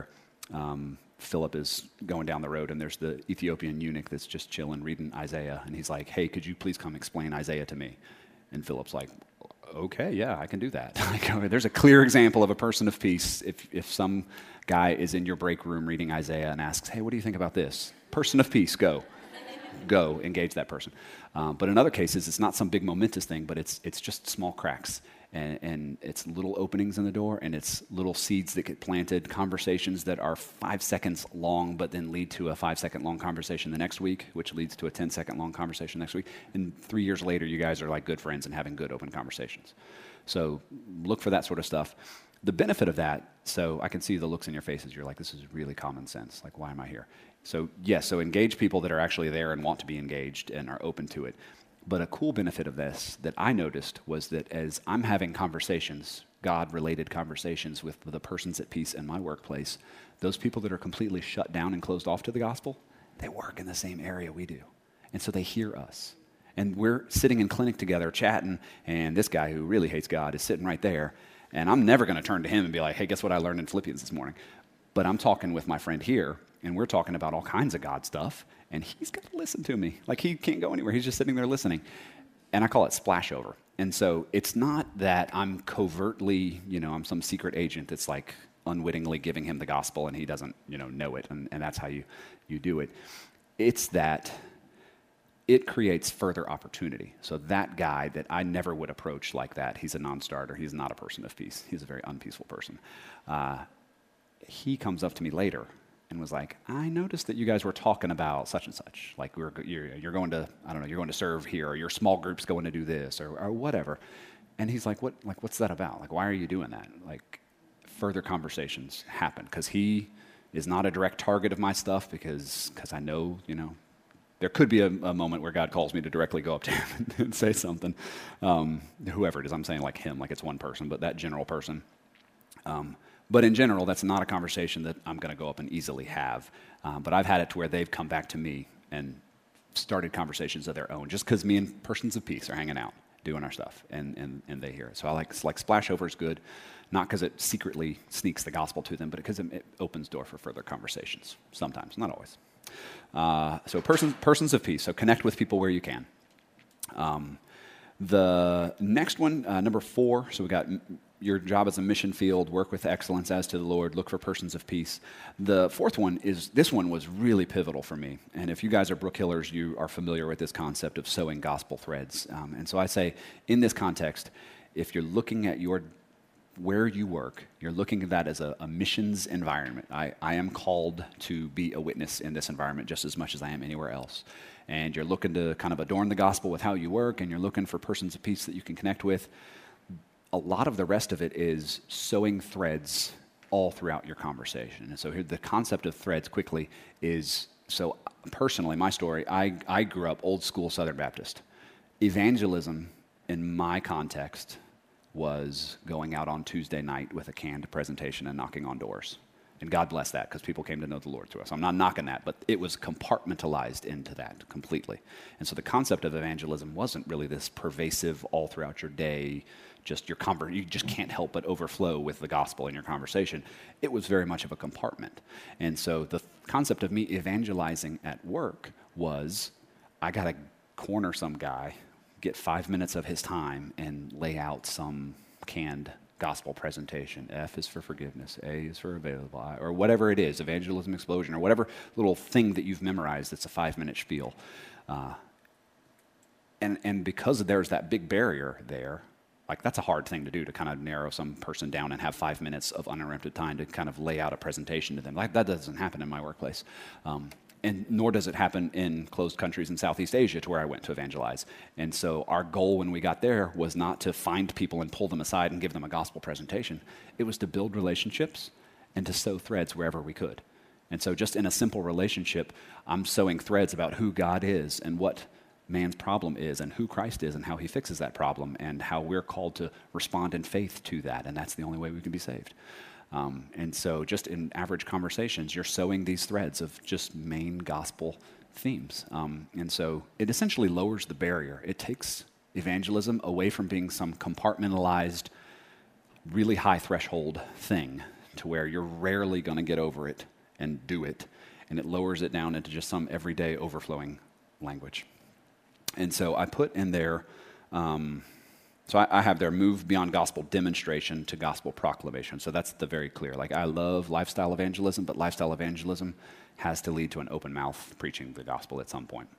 Philip is going down the road, and there's the Ethiopian eunuch that's just chilling, reading Isaiah, and he's like, hey, could you please come explain Isaiah to me? And Philip's like, okay, yeah, I can do that. There's a clear example of a person of peace. If some guy is in your break room reading Isaiah and asks, hey, what do you think about this? Person of peace, go. Go, engage that person. But in other cases, it's not some big momentous thing, but it's just small cracks. And it's little openings in the door, and it's little seeds that get planted, conversations that are 5 seconds long, but then lead to a 5-second long conversation the next week, which leads to a 10-second long conversation next week. And 3 years later, you guys are like good friends and having good open conversations. So look for that sort of stuff. The benefit of that, so I can see the looks in your faces. You're like, this is really common sense. Like, why am I here? So yes, so engage people that are actually there and want to be engaged and are open to it. But a cool benefit of this that I noticed was that as I'm having conversations, God-related conversations with the persons at peace in my workplace, those people that are completely shut down and closed off to the gospel, they work in the same area we do. And so they hear us. And we're sitting in clinic together chatting, and this guy who really hates God is sitting right there. And I'm never going to turn to him and be like, hey, guess what I learned in Philippians this morning? But I'm talking with my friend here, and we're talking about all kinds of God stuff. And he's got to listen to me. Like, he can't go anywhere. He's just sitting there listening. And I call it splashover. And so it's not that I'm covertly, I'm some secret agent that's like unwittingly giving him the gospel and he doesn't, know it. And that's how you do it. It's that it creates further opportunity. So that guy that I never would approach like that, he's a non-starter. He's not a person of peace. He's a very unpeaceful person. He comes up to me later and was like, I noticed that you guys were talking about such and such. Like, you're going to, I don't know, you're going to serve here, or your small group's going to do this, or whatever. And he's like, what's that about? Like, why are you doing that? Like, further conversations happen, because he is not a direct target of my stuff, because I know, there could be a moment where God calls me to directly go up to him and say something. Whoever it is, I'm saying like him, like it's one person, but that general person. But in general, that's not a conversation that I'm going to go up and easily have. But I've had it to where they've come back to me and started conversations of their own, just because me and persons of peace are hanging out, doing our stuff, and they hear it. So I like splashover is good, not because it secretly sneaks the gospel to them, but because it opens door for further conversations. Sometimes, not always. So persons of peace. So connect with people where you can. The next one, number 4. So we got your job as a mission field, work with excellence as to the Lord, look for persons of peace. The 4th one this one was really pivotal for me. And if you guys are Brook Hillers, you are familiar with this concept of sowing gospel threads. And so I say, in this context, if you're looking at where you work, you're looking at that as a missions environment. I am called to be a witness in this environment just as much as I am anywhere else. And you're looking to kind of adorn the gospel with how you work, and you're looking for persons of peace that you can connect with. A lot of the rest of it is sowing threads all throughout your conversation. And so here, the concept of threads quickly is, so personally, my story, I grew up old school Southern Baptist. Evangelism, in my context, was going out on Tuesday night with a canned presentation and knocking on doors. And God bless that, because people came to know the Lord through us. I'm not knocking that, but it was compartmentalized into that completely. And so the concept of evangelism wasn't really this pervasive all throughout your day, just you just can't help but overflow with the gospel in your conversation. It was very much of a compartment. And so the concept of me evangelizing at work was, I got to corner some guy, get 5 minutes of his time, and lay out some canned gospel presentation. F is for forgiveness, A is for available, or whatever it is, evangelism explosion, or whatever little thing that you've memorized that's a 5-minute spiel. And because there's that big barrier there, like, that's a hard thing to do, to kind of narrow some person down and have 5 minutes of uninterrupted time to kind of lay out a presentation to them. Like, that doesn't happen in my workplace. And nor does it happen in closed countries in Southeast Asia, to where I went to evangelize. And so our goal when we got there was not to find people and pull them aside and give them a gospel presentation. It was to build relationships and to sow threads wherever we could. And so just in a simple relationship, I'm sowing threads about who God is and what man's problem is and who Christ is and how he fixes that problem and how we're called to respond in faith to that. And that's the only way we can be saved. And so just in average conversations, you're sowing these threads of just main gospel themes. And so it essentially lowers the barrier. It takes evangelism away from being some compartmentalized, really high threshold thing to where you're rarely going to get over it and do it, and it lowers it down into just some everyday overflowing language. And so I put in there, I have there move beyond gospel demonstration to gospel proclamation. So that's the very clear. Like, I love lifestyle evangelism, but lifestyle evangelism has to lead to an open mouth preaching the gospel at some point.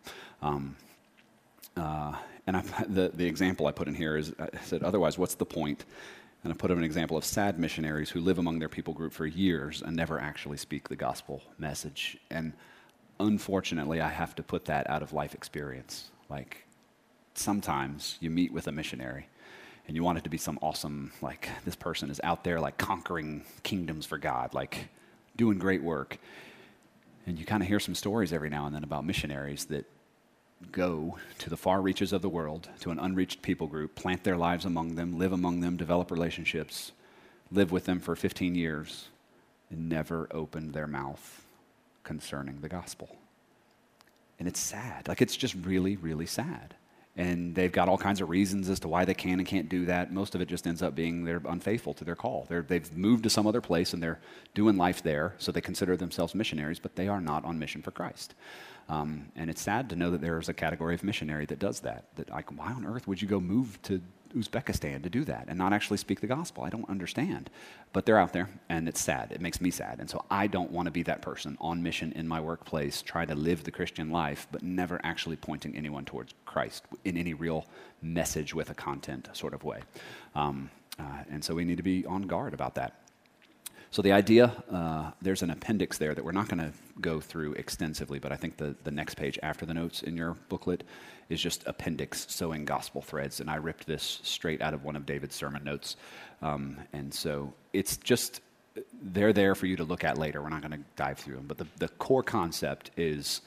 The example I put in here is, I said, otherwise, what's the point? And I put up an example of sad missionaries who live among their people group for years and never actually speak the gospel message. And unfortunately, I have to put that out of life experience. Like, sometimes you meet with a missionary and you want it to be some awesome, like, this person is out there, like, conquering kingdoms for God, like, doing great work. And you kind of hear some stories every now and then about missionaries that go to the far reaches of the world, to an unreached people group, plant their lives among them, live among them, develop relationships, live with them for 15 years, and never opened their mouth concerning the gospel. And it's sad. Like, it's just really, really sad. And they've got all kinds of reasons as to why they can and can't do that. Most of it just ends up being they're unfaithful to their call. They've moved to some other place and they're doing life there, so they consider themselves missionaries, but they are not on mission for Christ. And it's sad to know that there's a category of missionary that does that. That, like, why on earth would you go move to Uzbekistan to do that and not actually speak the gospel? I don't understand. But they're out there, and it's sad. It makes me sad. And so I don't want to be that person on mission in my workplace, trying to live the Christian life, but never actually pointing anyone towards Christ in any real message with a content sort of way. And so we need to be on guard about that. So the idea, there's an appendix there that we're not going to go through extensively, but I think the next page after the notes in your booklet is just appendix sewing gospel threads, and I ripped this straight out of one of David's sermon notes. And so it's just, they're there for you to look at later. We're not going to dive through them, but the core concept is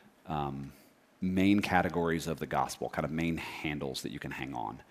main categories of the gospel, kind of main handles that you can hang on.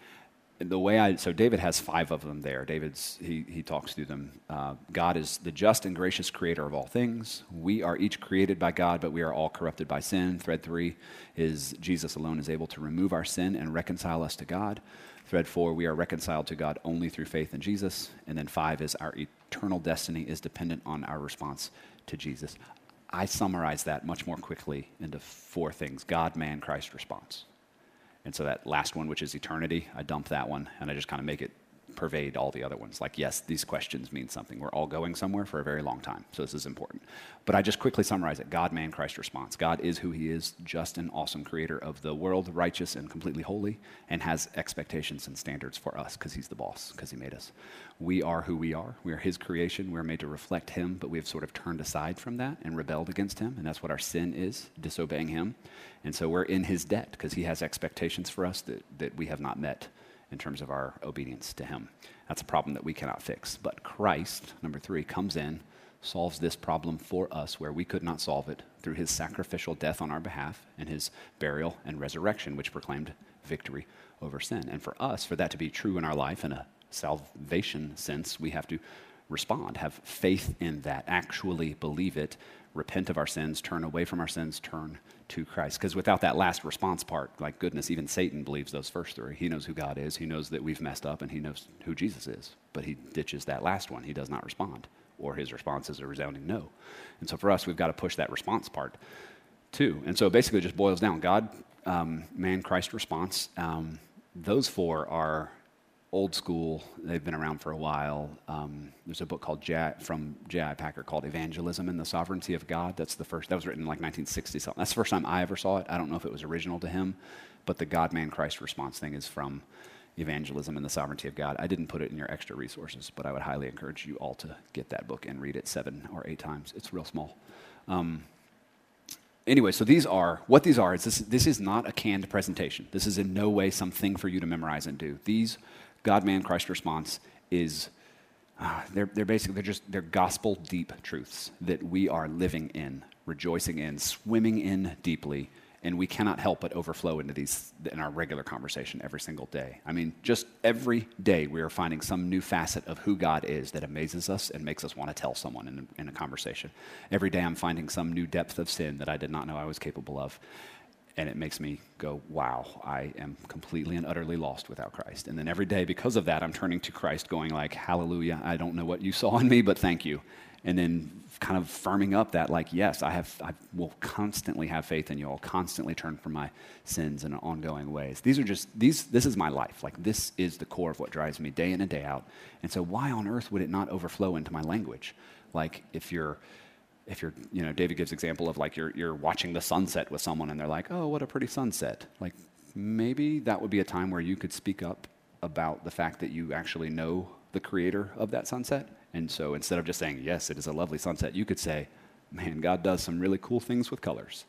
So David has 5 of them there. He talks through them. God is the just and gracious creator of all things. We are each created by God, but we are all corrupted by sin. Thread 3 is Jesus alone is able to remove our sin and reconcile us to God. Thread 4, we are reconciled to God only through faith in Jesus. And then 5 is our eternal destiny is dependent on our response to Jesus. I summarize that much more quickly into 4 things: God, man, Christ, response. And so that last one, which is eternity, I dump that one, and I just kind of make it pervade all the other ones. Like, yes, these questions mean something. We're all going somewhere for a very long time, so this is important. But I just quickly summarize it. God, man, Christ, response. God is who he is, just and awesome creator of the world, righteous and completely holy, and has expectations and standards for us because he's the boss, because he made us. We are who we are. We are his creation. We're made to reflect him, but we have sort of turned aside from that and rebelled against him, and that's what our sin is, disobeying him. And so we're in his debt because he has expectations for us that we have not met in terms of our obedience to him. That's a problem that we cannot fix. But Christ, number 3, comes in, solves this problem for us where we could not solve it through his sacrificial death on our behalf and his burial and resurrection, which proclaimed victory over sin. And for us, for that to be true in our life in a salvation sense, we have to respond, have faith in that, actually believe it, repent of our sins, turn away from our sins, turn to Christ. Because without that last response part, like, goodness, even Satan believes those first 3. He knows who God is, he knows that we've messed up, and he knows who Jesus is. But he ditches that last one. He does not respond, or his response is a resounding no. And so for us, we've got to push that response part too. And so it basically just boils down: God, man, Christ, response. Those 4 are old school. They've been around for a while. There's a book called from J.I. Packer called Evangelism and the Sovereignty of God. That was written in like 1960 something. That's the first time I ever saw it. I don't know if it was original to him, but the God, man, Christ response thing is from Evangelism and the Sovereignty of God. I didn't put it in your extra resources, but I would highly encourage you all to get that book and read it 7 or 8 times. It's real small. Anyway, so what these are is this is not a canned presentation. This is in no way something for you to memorize and do. These God, man, Christ response is, they're gospel deep truths that we are living in, rejoicing in, swimming in deeply, and we cannot help but overflow into these in our regular conversation every single day. I mean, just every day we are finding some new facet of who God is that amazes us and makes us want to tell someone in a conversation. Every day I'm finding some new depth of sin that I did not know I was capable of. And it makes me go, wow, I am completely and utterly lost without Christ. And then every day, because of that, I'm turning to Christ going like, hallelujah, I don't know what you saw in me, but thank you. And then kind of firming up that like, yes, I will constantly have faith in you. I'll constantly turn from my sins in ongoing ways. This is my life. Like this is the core of what drives me day in and day out. And so why on earth would it not overflow into my language? Like if you're, David gives example of like you're watching the sunset with someone and they're like, oh, what a pretty sunset. Like maybe that would be a time where you could speak up about the fact that you actually know the creator of that sunset. And so instead of just saying, yes, it is a lovely sunset, you could say, man, God does some really cool things with colors.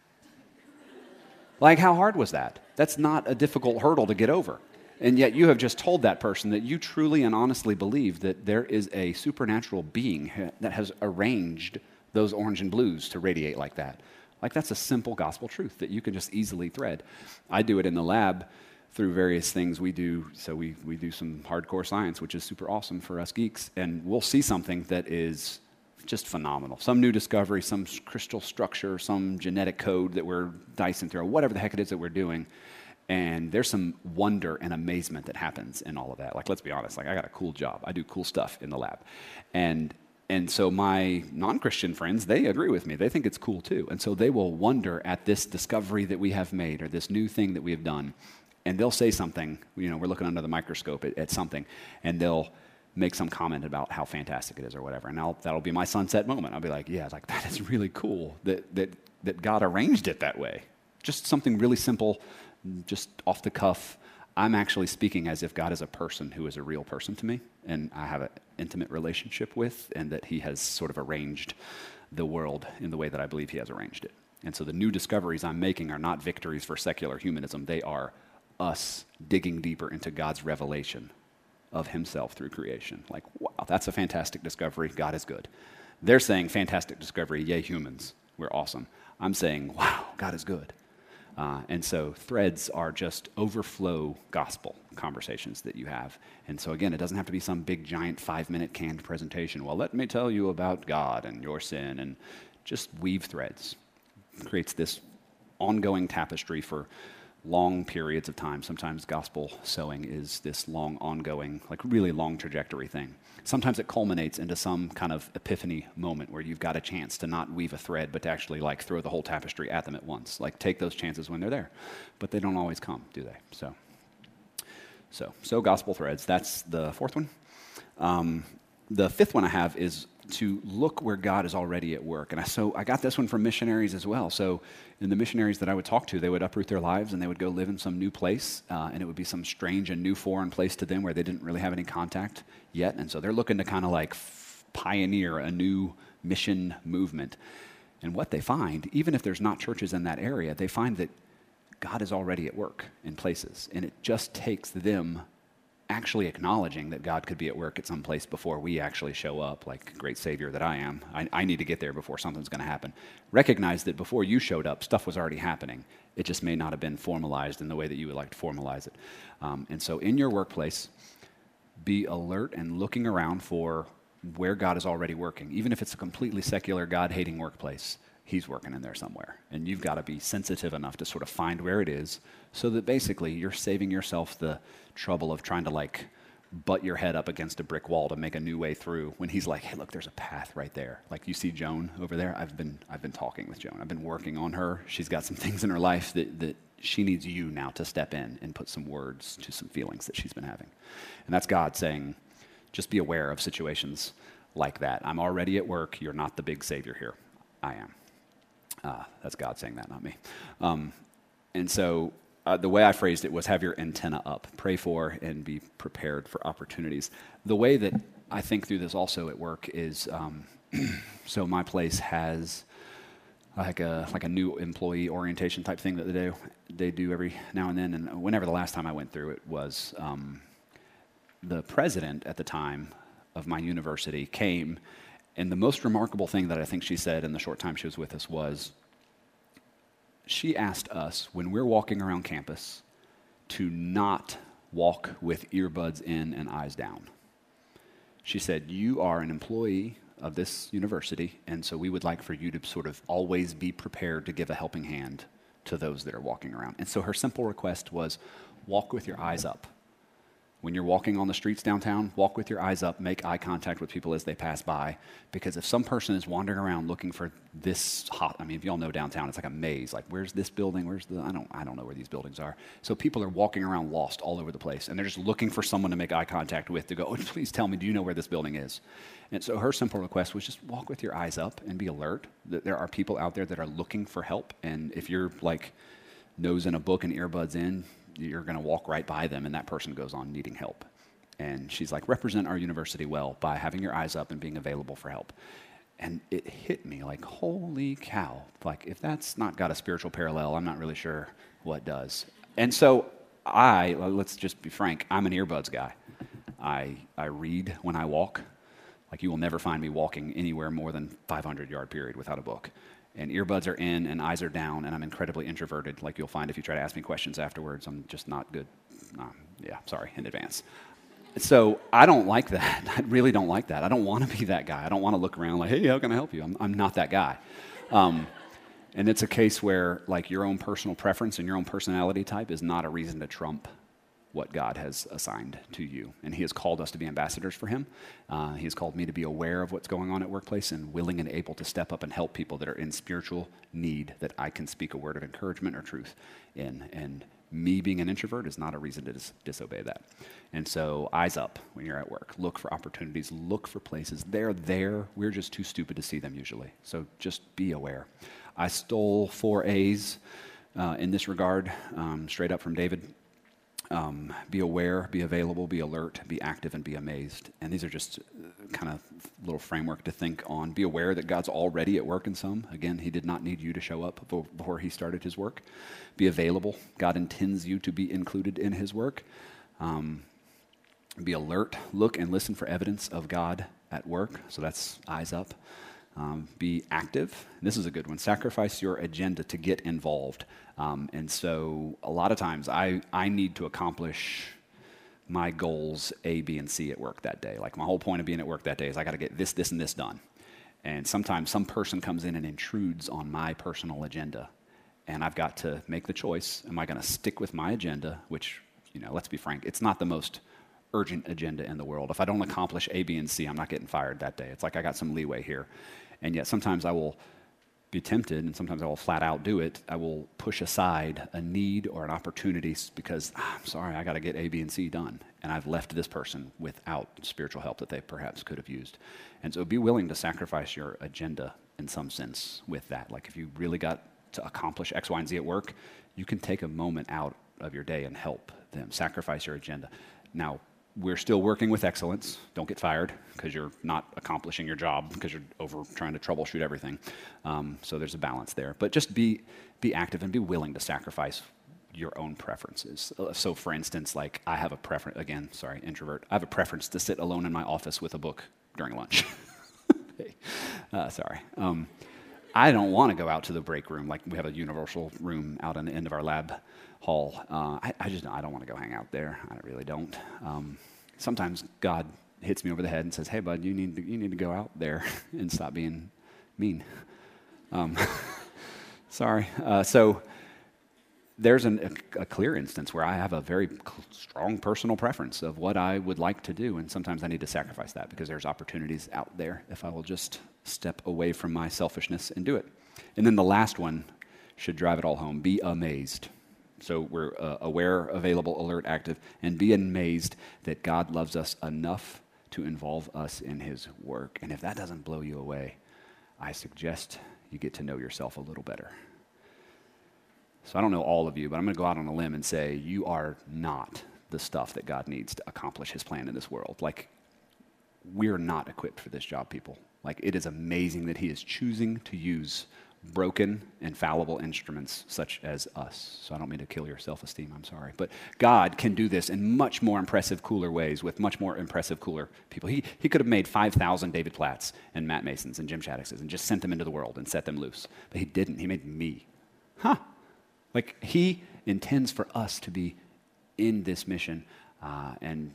Like how hard was that? That's not a difficult hurdle to get over. And yet you have just told that person that you truly and honestly believe that there is a supernatural being that has arranged those orange and blues to radiate like that. Like that's a simple gospel truth that you can just easily thread. I do it in the lab through various things we do. So we do some hardcore science, which is super awesome for us geeks. And we'll see something that is just phenomenal. Some new discovery, some crystal structure, some genetic code that we're dicing through, whatever the heck it is that we're doing. And there's some wonder and amazement that happens in all of that. Like, let's be honest, like I got a cool job. I do cool stuff in the lab. And so my non-Christian friends, they agree with me. They think it's cool too. And so they will wonder at this discovery that we have made or this new thing that we have done. And they'll say something, we're looking under the microscope at something, and they'll make some comment about how fantastic it is or whatever. And that'll be my sunset moment. I'll be like, yeah, like that is really cool that God arranged it that way. Just something really simple, just off the cuff. I'm actually speaking as if God is a person who is a real person to me, and I have an intimate relationship with, and that he has sort of arranged the world in the way that I believe he has arranged it. And so the new discoveries I'm making are not victories for secular humanism. They are us digging deeper into God's revelation of himself through creation. Like, wow, that's a fantastic discovery. God is good. They're saying fantastic discovery, yay humans, we're awesome. I'm saying, wow, God is good. And so threads are just overflow gospel conversations that you have. And so again, it doesn't have to be some big, giant 5-minute canned presentation. Well, let me tell you about God and your sin, and just weave threads. It creates this ongoing tapestry for long periods of time. Sometimes gospel sowing is this long, ongoing, like really long trajectory thing. Sometimes it culminates into some kind of epiphany moment where you've got a chance to not weave a thread, but to actually like throw the whole tapestry at them at once. Like take those chances when they're there. But they don't always come, do they? So gospel threads. That's the fourth one. The fifth one I have is to look where God is already at work. And I got this one from missionaries as well. So in the missionaries that I would talk to, they would uproot their lives and they would go live in some new place. And it would be some strange and new foreign place to them where they didn't really have any contact yet. And so they're looking to kind of like pioneer a new mission movement. And what they find, even if there's not churches in that area, they find that God is already at work in places. And it just takes them actually acknowledging that God could be at work at some place before we actually show up, like great Savior that I am. I need to get there before something's going to happen. Recognize that before you showed up, stuff was already happening. It just may not have been formalized in the way that you would like to formalize it. And so in your workplace, be alert and looking around for where God is already working. Even if it's a completely secular, God-hating workplace, he's working in there somewhere. And you've got to be sensitive enough to sort of find where it is so that basically you're saving yourself the trouble of trying to like butt your head up against a brick wall to make a new way through when he's like, hey, look, there's a path right there. Like you see Joan over there. I've been talking with Joan. I've been working on her. She's got some things in her life that she needs you now to step in and put some words to some feelings that she's been having. And that's God saying, just be aware of situations like that. I'm already at work. You're not the big Savior here. I am. That's God saying that, not me. And so the way I phrased it was have your antenna up. Pray for and be prepared for opportunities. The way that I think through this also at work is, so my place has like a new employee orientation type thing that they do every now and then. And whenever the last time I went through it was, the president at the time of my university came. And the most remarkable thing that I think she said in the short time she was with us was, she asked us when we're walking around campus to not walk with earbuds in and eyes down. She said, you are an employee of this university, and so we would like for you to sort of always be prepared to give a helping hand to those that are walking around. And so her simple request was, walk with your eyes up. When you're walking on the streets downtown, walk with your eyes up, make eye contact with people as they pass by. Because if some person is wandering around looking for this if y'all know downtown, it's like a maze. Like, where's this building? I don't know where these buildings are. So people are walking around lost all over the place. And they're just looking for someone to make eye contact with to go, oh, please tell me, do you know where this building is? And so her simple request was just walk with your eyes up and be alert that there are people out there that are looking for help. And if you're like nose in a book and earbuds in, you're going to walk right by them, and that person goes on needing help. And she's like, represent our university well by having your eyes up and being available for help. And it hit me like, holy cow. Like, if that's not got a spiritual parallel, I'm not really sure what does. And so let's just be frank, I'm an earbuds guy. I read when I walk. Like, you will never find me walking anywhere more than 500-yard period without a book. And earbuds are in and eyes are down, and I'm incredibly introverted, like you'll find if you try to ask me questions afterwards. I'm just not good. Sorry in advance. So I don't like that. I really don't like that. I don't want to be that guy. I don't want to look around like, hey, how can I help you? I'm not that guy. And it's a case where, like, your own personal preference and your own personality type is not a reason to trump what God has assigned to you. And he has called us to be ambassadors for him. He has called me to be aware of what's going on at workplace and willing and able to step up and help people that are in spiritual need that I can speak a word of encouragement or truth in. And me being an introvert is not a reason to disobey that. And so eyes up when you're at work. Look for opportunities. Look for places. They're there. We're just too stupid to see them usually. So just be aware. I stole 4 A's in this regard, straight up from David. Be aware, be available, be alert, be active, and be amazed. And these are just kind of little framework to think on. Be aware that God's already at work in some. Again, he did not need you to show up before he started his work. Be available. God intends you to be included in his work. Be alert. Look and listen for evidence of God at work. So that's eyes up. Be active. This is a good one. Sacrifice your agenda to get involved. And so a lot of times I need to accomplish my goals A, B, and C at work that day. Like, my whole point of being at work that day is I got to get this, and this done. And sometimes some person comes in and intrudes on my personal agenda. And I've got to make the choice. Am I going to stick with my agenda, which, let's be frank, it's not the most urgent agenda in the world. If I don't accomplish A, B, and C, I'm not getting fired that day. It's like I got some leeway here. And yet sometimes I will be tempted, and sometimes I will flat out do it. I will push aside a need or an opportunity because, I'm sorry, I got to get A, B, and C done. And I've left this person without spiritual help that they perhaps could have used. And so be willing to sacrifice your agenda in some sense with that. Like, if you really got to accomplish X, Y, and Z at work, you can take a moment out of your day and help them. Sacrifice your agenda. Now, we're still working with excellence. Don't get fired because you're not accomplishing your job because you're over trying to troubleshoot everything. So there's a balance there. But just be active and be willing to sacrifice your own preferences. So for instance, like, I have a preference, again, sorry, introvert. I have a preference to sit alone in my office with a book during lunch. Sorry. I don't want to go out to the break room. Like, we have a universal room out on the end of our lab hall. I don't want to go hang out there. I really don't. Sometimes God hits me over the head and says, "Hey, bud, you need to go out there and stop being mean." Sorry. So there's a clear instance where I have a very strong personal preference of what I would like to do, and sometimes I need to sacrifice that because there's opportunities out there if I will just step away from my selfishness and do it. And then the last one should drive it all home. Be amazed. So we're aware, available, alert, active, and be amazed that God loves us enough to involve us in his work. And if that doesn't blow you away, I suggest you get to know yourself a little better. So I don't know all of you, but I'm going to go out on a limb and say you are not the stuff that God needs to accomplish his plan in this world. Like, we're not equipped for this job, people. Like, it is amazing that he is choosing to use broken and fallible instruments such as us. So I don't mean to kill your self-esteem, I'm sorry. But God can do this in much more impressive, cooler ways with much more impressive, cooler people. He could have made 5,000 David Platts and Matt Masons and Jim Shaddixes and just sent them into the world and set them loose. But he didn't. He made me. Like, he intends for us to be in this mission and,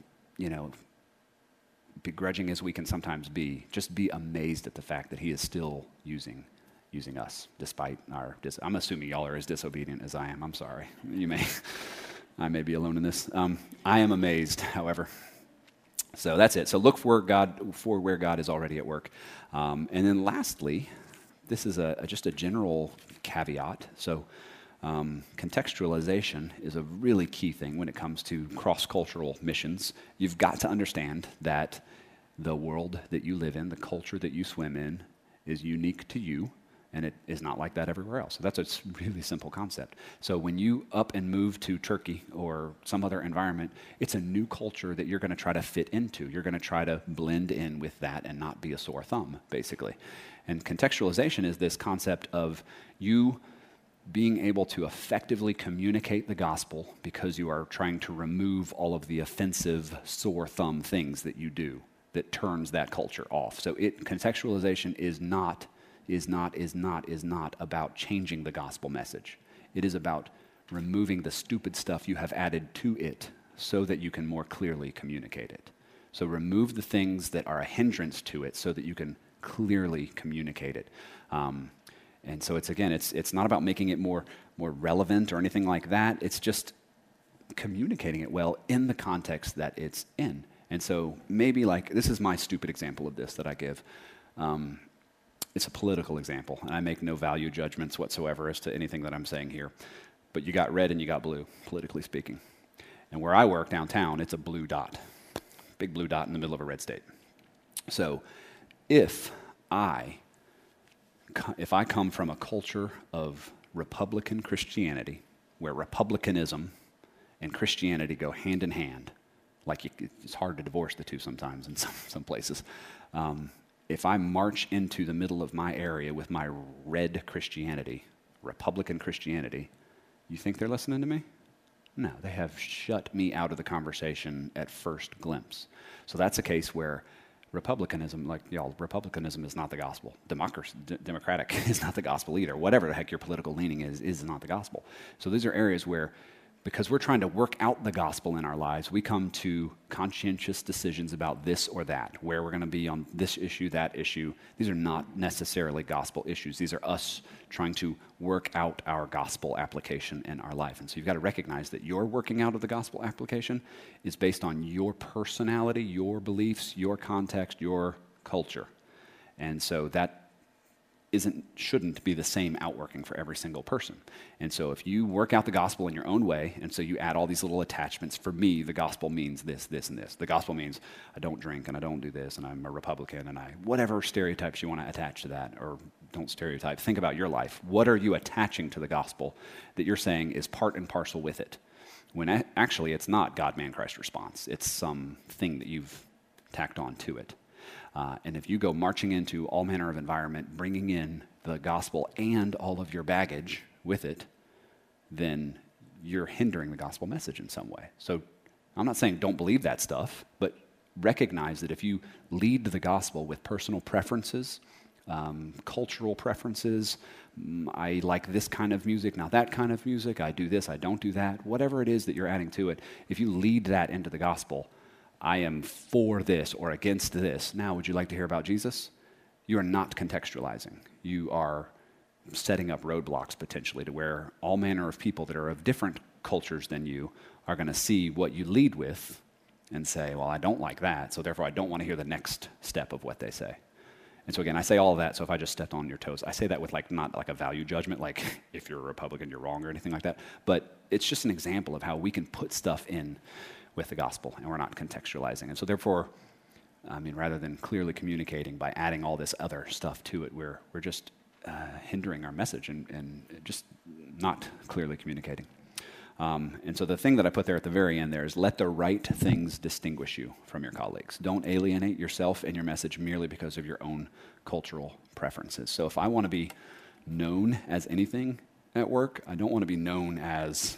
begrudging as we can sometimes be, just be amazed at the fact that he is still using using us, despite our I'm assuming y'all are as disobedient as I am. I'm sorry. I may be alone in this. I am amazed, however. So that's it. So look for where God is already at work. And then lastly, this is just a general caveat. So contextualization is a really key thing when it comes to cross-cultural missions. You've got to understand that the world that you live in, the culture that you swim in, is unique to you, and it is not like that everywhere else. So that's a really simple concept. So when you up and move to Turkey or some other environment, it's a new culture that you're going to try to fit into. You're going to try to blend in with that and not be a sore thumb, basically. And contextualization is this concept of you being able to effectively communicate the gospel because you are trying to remove all of the offensive sore thumb things that you do that turns that culture off. So contextualization is not about changing the gospel message. It is about removing the stupid stuff you have added to it so that you can more clearly communicate it. So remove the things that are a hindrance to it so that you can clearly communicate it. And so it's not about making it more relevant or anything like that. It's just communicating it well in the context that it's in. And so maybe this is my stupid example of this that I give. It's a political example, and I make no value judgments whatsoever as to anything that I'm saying here. But you got red and you got blue, politically speaking. And where I work downtown, it's a blue dot, big blue dot in the middle of a red state. So if I come from a culture of Republican Christianity, where republicanism and Christianity go hand in hand, it's hard to divorce the two sometimes in some places. If I march into the middle of my area with my red Christianity, Republican Christianity, you think they're listening to me? No, they have shut me out of the conversation at first glimpse. So that's a case where republicanism, republicanism is not the gospel. Democratic is not the gospel either. Whatever the heck your political leaning is not the gospel. So these are areas where, because we're trying to work out the gospel in our lives, we come to conscientious decisions about this or that, where we're going to be on this issue, that issue. These are not necessarily gospel issues. These are us trying to work out our gospel application in our life. And so you've got to recognize that your working out of the gospel application is based on your personality, your beliefs, your context, your culture. And so that shouldn't be the same outworking for every single person. And so if you work out the gospel in your own way, and so you add all these little attachments, for me, the gospel means this, this, and this. The gospel means I don't drink, and I don't do this, and I'm a Republican, and whatever stereotypes you want to attach to that, or don't stereotype. Think about your life. What are you attaching to the gospel that you're saying is part and parcel with it? When actually it's not God, man, Christ response. It's something that you've tacked on to it. And if you go marching into all manner of environment, bringing in the gospel and all of your baggage with it, then you're hindering the gospel message in some way. So I'm not saying don't believe that stuff, but recognize that if you lead the gospel with personal preferences, cultural preferences, I like this kind of music, not that kind of music, I do this, I don't do that, whatever it is that you're adding to it, if you lead that into the gospel, I am for this or against this. Now, would you like to hear about Jesus? You are not contextualizing. You are setting up roadblocks potentially to where all manner of people that are of different cultures than you are going to see what you lead with and say, well, I don't like that, so therefore I don't want to hear the next step of what they say. And so again, I say all of that, so if I just stepped on your toes, I say that with not like a value judgment, like if you're a Republican, you're wrong or anything like that. But it's just an example of how we can put stuff in with the gospel, and we're not contextualizing. And so therefore, rather than clearly communicating by adding all this other stuff to it, we're just hindering our message and just not clearly communicating. And so the thing that I put there at the very end there is let the right things distinguish you from your colleagues. Don't alienate yourself and your message merely because of your own cultural preferences. So if I want to be known as anything at work, I don't want to be known as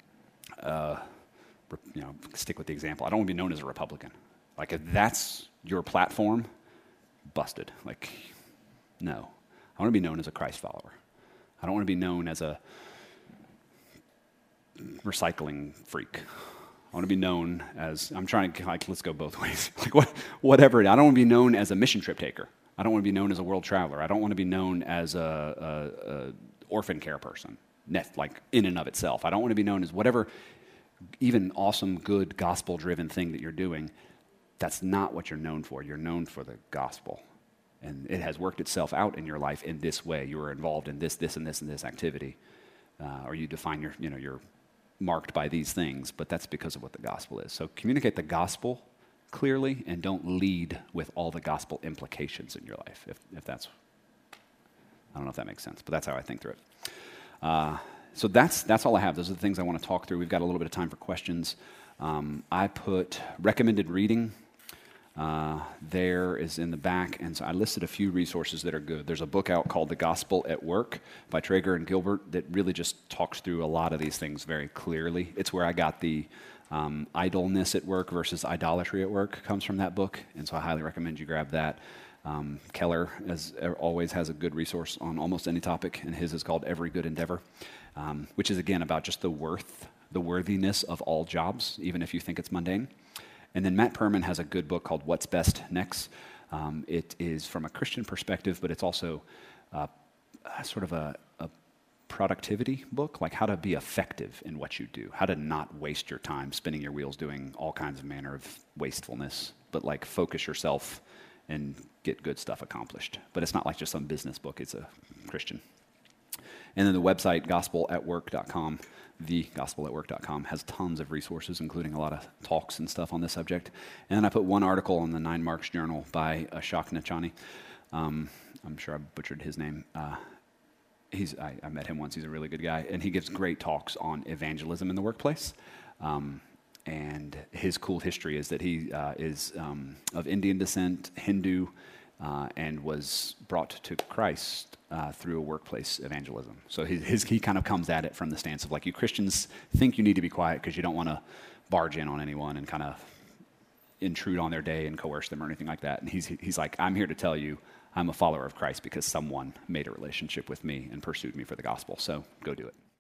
stick with the example. I don't want to be known as a Republican. If that's your platform, busted. No. I want to be known as a Christ follower. I don't want to be known as a recycling freak. I want to be known as, I'm trying to, let's go both ways. Whatever it is. I don't want to be known as a mission trip taker. I don't want to be known as a world traveler. I don't want to be known as a orphan care person, like in and of itself. I don't want to be known as whatever even awesome, good, gospel-driven thing that you're doing. That's not what you're known for. You're known for the gospel. And it has worked itself out in your life in this way. You are involved in this, and this activity. Or you define you're marked by these things, but that's because of what the gospel is. So communicate the gospel clearly and don't lead with all the gospel implications in your life, if that's, I don't know if that makes sense, but that's how I think through it. So that's all I have. Those are the things I want to talk through. We've got a little bit of time for questions. I put recommended reading. There is in the back, and so I listed a few resources that are good. There's a book out called The Gospel at Work by Traeger and Gilbert that really just talks through a lot of these things very clearly. It's where I got the idleness at work versus idolatry at work comes from that book, and so I highly recommend you grab that. Keller, as always, has a good resource on almost any topic, and his is called Every Good Endeavor, which is, again, about just the worthiness of all jobs, even if you think it's mundane. And then Matt Perman has a good book called What's Best Next. It is from a Christian perspective, but it's also sort of a productivity book, like how to be effective in what you do, how to not waste your time spinning your wheels doing all kinds of manner of wastefulness, but like focus yourself and get good stuff accomplished. But it's not like just some business book, it's a Christian. And then the website, gospelatwork.com, thegospelatwork.com, has tons of resources, including a lot of talks and stuff on this subject. And then I put one article in the 9 Marks Journal by Ashok Nachani. I'm sure I butchered his name. I met him once. He's a really good guy. And he gives great talks on evangelism in the workplace. And his cool history is that he is of Indian descent, Hindu, and was brought to Christ through a workplace evangelism. So he kind of comes at it from the stance of like, you Christians think you need to be quiet because you don't want to barge in on anyone and kind of intrude on their day and coerce them or anything like that. And he's like, I'm here to tell you I'm a follower of Christ because someone made a relationship with me and pursued me for the gospel. So go do it.